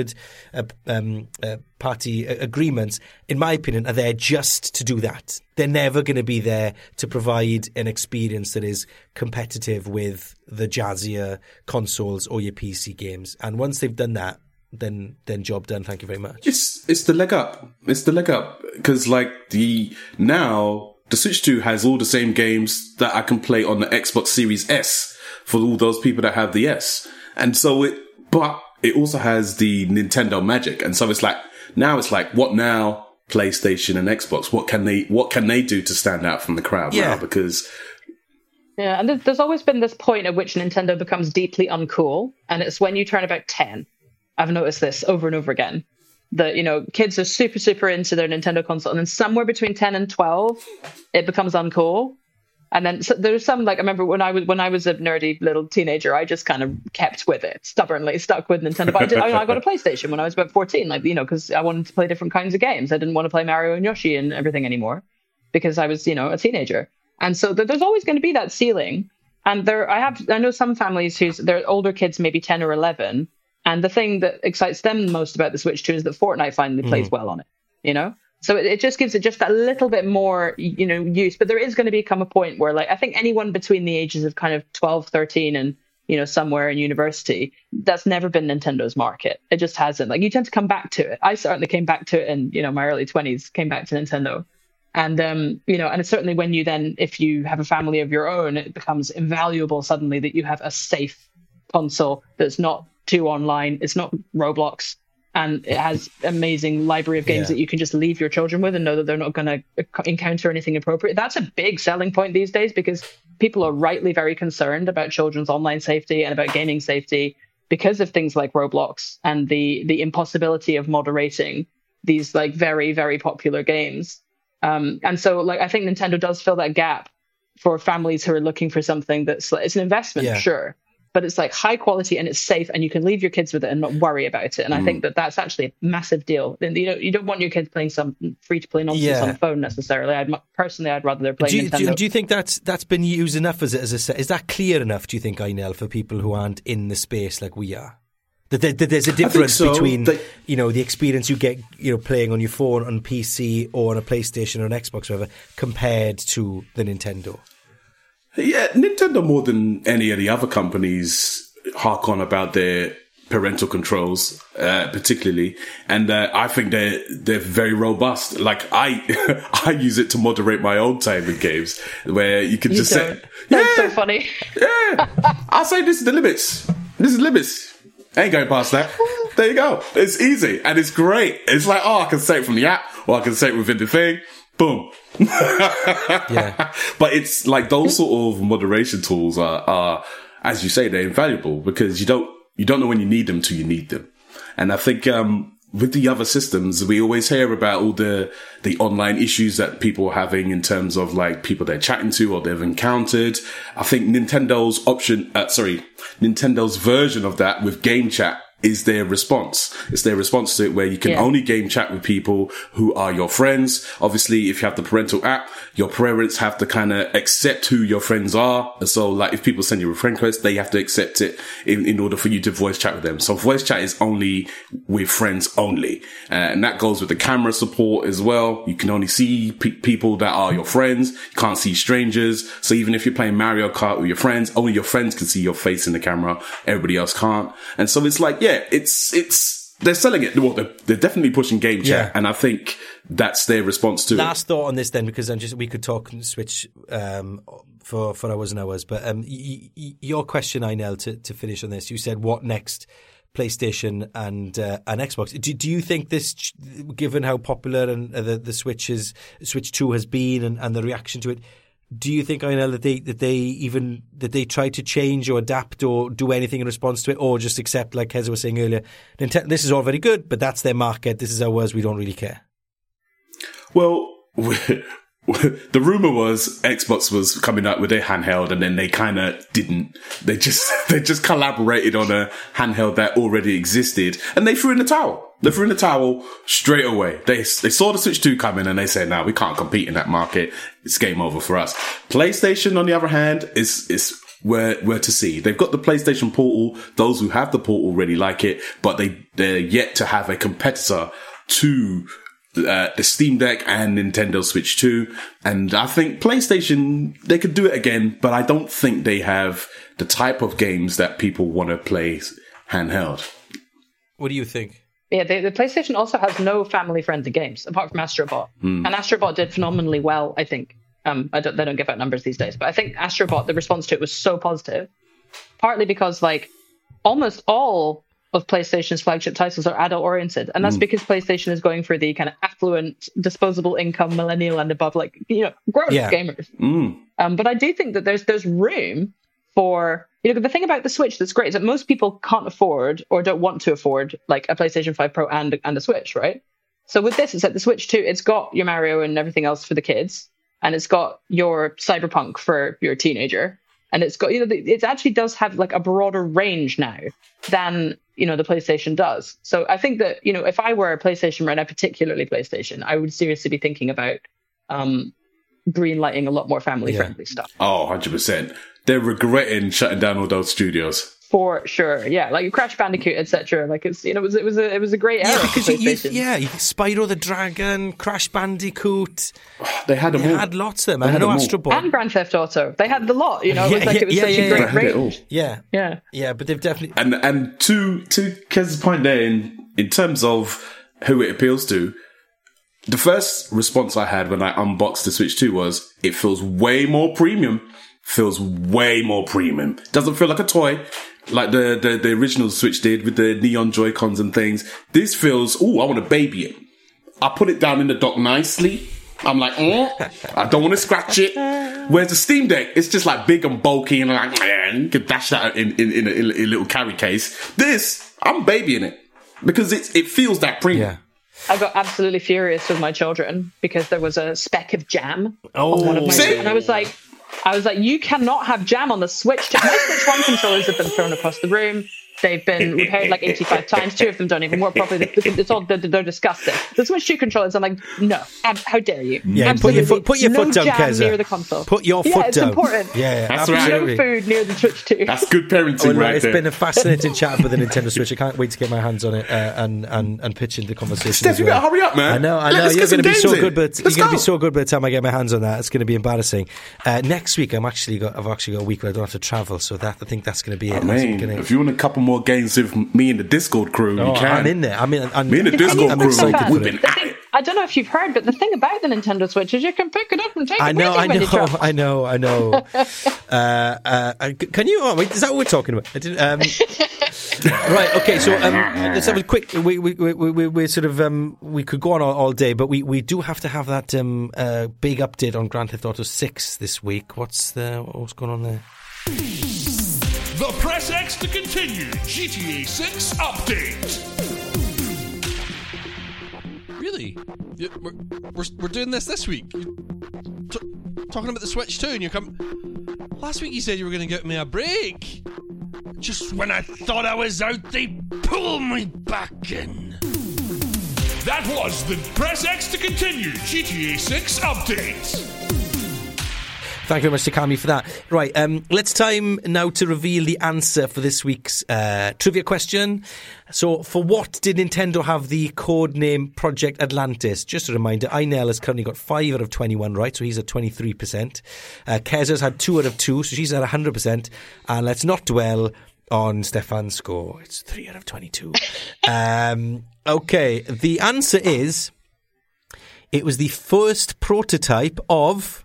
agreements, in my opinion, are there just to do that. They're never going to be there to provide an experience that is competitive with the jazzier consoles or your PC games. And once they've done that, then job done. Thank you very much. It's the leg up. It's the leg up, because the Switch 2 has all the same games that I can play on the Xbox Series S. for all those people that have the S. And so but it also has the Nintendo magic. And so it's like, what now? PlayStation and Xbox. What can they do to stand out from the crowd now? Because yeah, and there's always been this point at which Nintendo becomes deeply uncool, and it's when you turn about 10. I've noticed this over and over again. That, you know, kids are super, super into their Nintendo console, and then somewhere between 10 and 12, it becomes uncool. And then so there's some, like, I remember when I was a nerdy little teenager, I just kind of kept with it, stubbornly stuck with Nintendo. But I got a PlayStation when I was about 14, like, you know, because I wanted to play different kinds of games. I didn't want to play Mario and Yoshi and everything anymore because I was, you know, a teenager. And so there's always going to be that ceiling. And I know some families whose their older kids, maybe 10 or 11, and the thing that excites them most about the Switch 2 is that Fortnite finally plays well on it, you know? So it just gives it just that little bit more, you know, use. But there is going to become a point where, like, I think anyone between the ages of kind of 12, 13 and, you know, somewhere in university, that's never been Nintendo's market. It just hasn't. Like, you tend to come back to it. I certainly came back to it in, you know, my early 20s, came back to Nintendo. And, you know, and it's certainly when you then, if you have a family of your own, it becomes invaluable suddenly that you have a safe console that's not too online. It's not Roblox. And it has amazing library of games that you can just leave your children with and know that they're not going to encounter anything appropriate. That's a big selling point these days because people are rightly very concerned about children's online safety and about gaming safety because of things like Roblox and the impossibility of moderating these, like, very, very popular games. And so, like, I think Nintendo does fill that gap for families who are looking for something it's an investment, sure. But it's like high quality and it's safe and you can leave your kids with it and not worry about it. And I think that's actually a massive deal. You don't want your kids playing some free-to-play nonsense on a phone necessarily. I'd rather they're playing Nintendo. Do you think that's been used enough as is that clear enough, do you think, Einel, for people who aren't in the space like we are? That there's a difference between, you know, the experience you get, you know, playing on your phone, on PC or on a PlayStation or an Xbox or whatever, compared to the Nintendo? Yeah, Nintendo, more than any of the other companies, hark on about their parental controls, particularly, and I think they're very robust. Like I use it to moderate my own time in games, where you can just say, "That's so funny." Yeah, I say this is the limits. This is limits. Ain't going past that. There you go. It's easy and it's great. It's like, I can say it from the app, or I can say it within the thing. Boom. But it's like those sort of moderation tools are, as you say, they're invaluable because you don't know when you need them till you need them. And I think, with the other systems, we always hear about all the online issues that people are having in terms of, like, people they're chatting to or they've encountered. I think Nintendo's version of that with game chat is their response. It's their response to it, where you can only game chat with people who are your friends. Obviously, if you have the parental app, your parents have to kind of accept who your friends are. So, like, if people send you a friend request, they have to accept it in order for you to voice chat with them. So voice chat is only with friends only. And that goes with the camera support as well. You can only see people that are your friends. You can't see strangers. So even if you're playing Mario Kart with your friends, only your friends can see your face in the camera. Everybody else can't. And so it's like, it's they're selling it. Well, they're definitely pushing game chat, and I think that's their response to it. Last thought on this, then, because we could talk Switch for hours and hours. But your question, Einel, to finish on this, you said what next? PlayStation and Xbox. Do you think this, given how popular and the Switch 2 has been and the reaction to it? Do you think, Einel, that they try to change or adapt or do anything in response to it, or just accept, like Heza was saying earlier, this is all very good, but that's their market, this is ours, we don't really care? Well, the rumor was Xbox was coming out with their handheld, and then they kind of didn't. They just collaborated on a handheld that already existed, and they threw in the towel. They threw in the towel straight away. They saw the Switch 2 coming, and they said, "No, we can't compete in that market. It's game over for us." PlayStation, on the other hand, is where to see. They've got the PlayStation Portal. Those who have the Portal really like it, but they're yet to have a competitor to the Steam Deck and Nintendo Switch 2. And I think PlayStation, they could do it again, but I don't think they have the type of games that people want to play handheld. What do you think? Yeah, the PlayStation also has no family-friendly games, apart from Astro Bot. And Astro Bot did phenomenally well, I think. They don't give out numbers these days, but I think Astro Bot, the response to it was so positive partly because like almost all of PlayStation's flagship titles are adult oriented, and that's because PlayStation is going for the kind of affluent, disposable income, millennial and above, like, you know, grown-up gamers. But I do think that there's room for, you know, the thing about the Switch that's great is that most people can't afford or don't want to afford like a PlayStation 5 Pro and a Switch, right? So with this, it's like the Switch 2, it's got your Mario and everything else for the kids, and it's got your Cyberpunk for your teenager, and it's got, you know, it actually does have like a broader range now than, you know, the PlayStation does. So I think that, you know, if I were a PlayStation right now, particularly PlayStation, I would seriously be thinking about green lighting a lot more family friendly stuff. Oh, 100%. They're regretting shutting down all those studios. For sure, yeah, like Crash Bandicoot, etc. Like, it's, you know, it was a great era. Because you Spyro the Dragon, Crash Bandicoot. They had them all. They had lots of them. I know Astro Boy and Grand Theft Auto. They had the lot. You know, it was such a great range. Yeah. But they've definitely and to Kez's point there, in terms of who it appeals to, the first response I had when I unboxed the Switch 2 was, it feels way more premium. Doesn't feel like a toy like the original Switch did with the neon Joy-Cons and things. This feels, I want to baby it. I put it down in the dock nicely. I'm like, I don't want to scratch it. Whereas the Steam Deck, it's just like big and bulky, and like, you could dash that in a little carry case. This, I'm babying it because it feels that premium. Yeah. I got absolutely furious with my children because there was a speck of jam on one of my, and I was like, you cannot have jam on the Switch. My Switch 1 controllers have been thrown across the room. They've been repaired like 85 times. 2 of them don't even work properly. It's all, they're disgusting. The Switch 2 controllers, I'm like, no, how dare you? Yeah, put your foot down, Keza. Near the console. Put your foot down. It's important. Yeah, that's absolutely. No food near the Switch 2. That's good parenting right It's there. been a fascinating chat with the Nintendo Switch. I can't wait to get my hands on it and pitch into the conversation. Steph, you better hurry up, man. I know. You're going to be so good, but you're going to be so good by the time I get my hands on that. It's going to be embarrassing. Next week, I've actually got a week where I don't have to travel, so I think that's going to be it. If you want a couple more games with me and the Discord crew, you can. I'm in there. Me and the Discord crew, we've been at it. I don't know if you've heard, but the thing about the Nintendo Switch is you can pick it up and take it with you when you travel. I know. Can you? Wait, is that what we're talking about? Right. Okay. So let's have a quick. We sort of we could go on all day, but we do have to have that big update on Grand Theft Auto 6 this week. What's going on there? The Press X to continue GTA 6 update. Really? We're doing this week? Talking about the Switch 2 and you come... Last week you said you were going to give me a break. Just when I thought I was out, they pull me back in. That was the Press X to continue GTA 6 update. Thank you very much to Kami for that. Right, let's time now to reveal the answer for this week's trivia question. So, for what did Nintendo have the code name Project Atlantis? Just a reminder, Inel has currently got 5 out of 21 right, so he's at 23%. Keza's had 2 out of 2, so she's at 100%. And let's not dwell on Stefan's score. It's 3 out of 22. Okay, the answer is, it was the first prototype of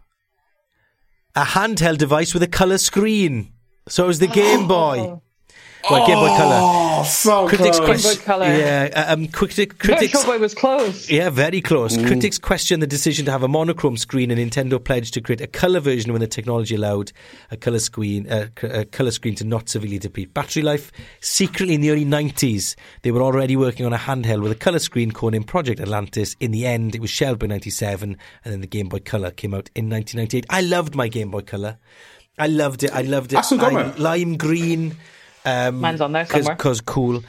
a handheld device with a colour screen. So it was the Game Boy. Well, Game Boy Color. Oh, so Critics close. Game Boy Color. Yeah, critics. Game Boy was close. Yeah, very close. Critics questioned the decision to have a monochrome screen, and Nintendo pledged to create a colour version when the technology allowed a colour screen to not severely deplete battery life. Secretly, in the early 90s, they were already working on a handheld with a colour screen codenamed Project Atlantis. In the end, it was shelved by 97, and then the Game Boy Color came out in 1998. I loved my Game Boy Color. I loved it. I still got it. Lime green. Mine's on there somewhere. Because cool.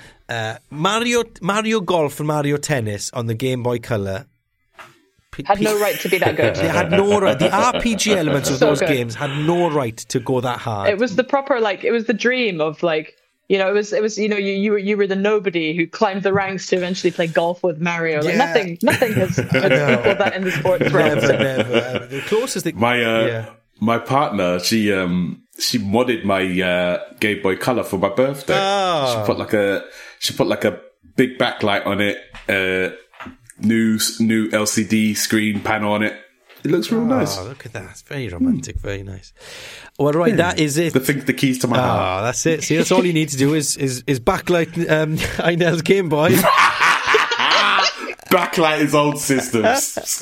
Mario Golf and Mario Tennis on the Game Boy Color had no right to be that good. They had no right. The RPG elements of so those good. games had no right to go that hard. It was the proper, it was the dream of, it was, you were the nobody who climbed the ranks to eventually play golf with Mario. Like, nothing has equaled that in the sports realm. Never. The closest thing. My partner, she modded my Game Boy Color for my birthday. Oh. She put like a big backlight on it, new LCD screen panel on it. It looks real nice. Oh, look at that. It's very romantic. Very nice. Well, right, that is it. The keys to my heart. Oh, that's it. See, that's all you need to do is backlight Einel's Game Boy. Backlight his old systems.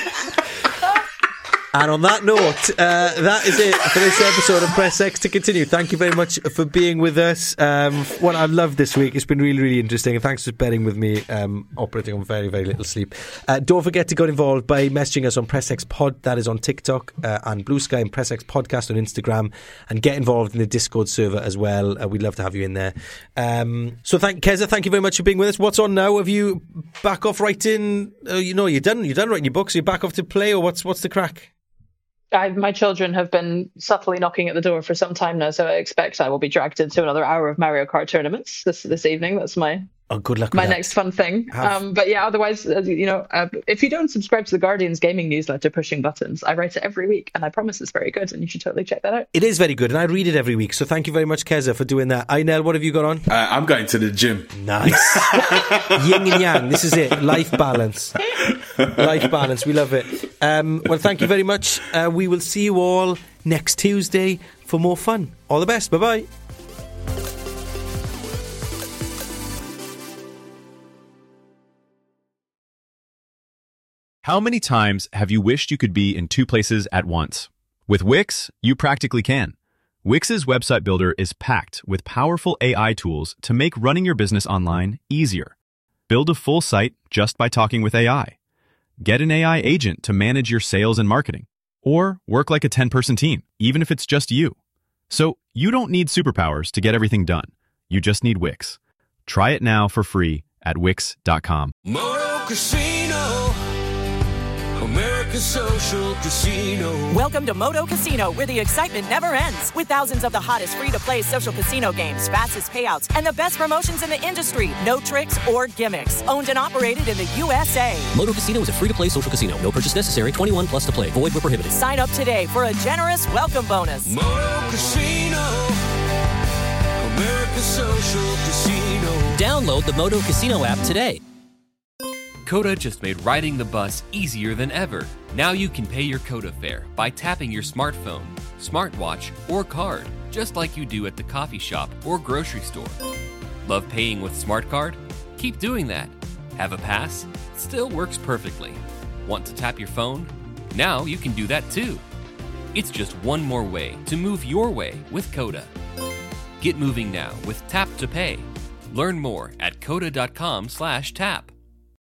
And on that note, that is it for this episode of Press X to Continue. Thank you very much for being with us. What I loved this week, it's been really, really interesting. And thanks for bearing with me, operating on very, very little sleep. Don't forget to get involved by messaging us on Press X Pod. That is on TikTok and Blue Sky, and Press X Podcast on Instagram. And get involved in the Discord server as well. We'd love to have you in there. So Keza, thank you very much for being with us. What's on now? Have you back off writing? You're done writing your books. Are you back off to play, or what's the crack? My children have been subtly knocking at the door for some time now, so I expect I will be dragged into another hour of Mario Kart tournaments this evening. That's my good luck. My next fun thing. But yeah, otherwise, if you don't subscribe to the Guardian's gaming newsletter, Pushing Buttons, I write it every week, and I promise it's very good, and you should totally check that out. It is very good, and I read it every week. So thank you very much, Keza, for doing that. Einel, what have you got on? I'm going to the gym. Nice. Yin and yang. This is it. Life balance. Life balance. We love it. Well, thank you very much. We will see you all next Tuesday for more fun. All the best. Bye-bye. How many times have you wished you could be in two places at once? With Wix, you practically can. Wix's website builder is packed with powerful AI tools to make running your business online easier. Build a full site just by talking with AI. Get an AI agent to manage your sales and marketing. Or work like a 10-person team, even if it's just you. So you don't need superpowers to get everything done. You just need Wix. Try it now for free at Wix.com. Moto Casino, America's social casino. Welcome to Moto Casino, where the excitement never ends. With thousands of the hottest free-to-play social casino games, fastest payouts, and the best promotions in the industry. No tricks or gimmicks. Owned and operated in the USA. Moto Casino is a free-to-play social casino. No purchase necessary. 21 plus to play. Void where prohibited. Sign up today for a generous welcome bonus. Moto Casino, America's social casino. Download the Moto Casino app today. Coda just made riding the bus easier than ever. Now you can pay your Coda fare by tapping your smartphone, smartwatch, or card, just like you do at the coffee shop or grocery store. Love paying with SmartCard? Keep doing that. Have a pass? It still works perfectly. Want to tap your phone? Now you can do that too. It's just one more way to move your way with Coda. Get moving now with Tap to Pay. Learn more at coda.com/tap.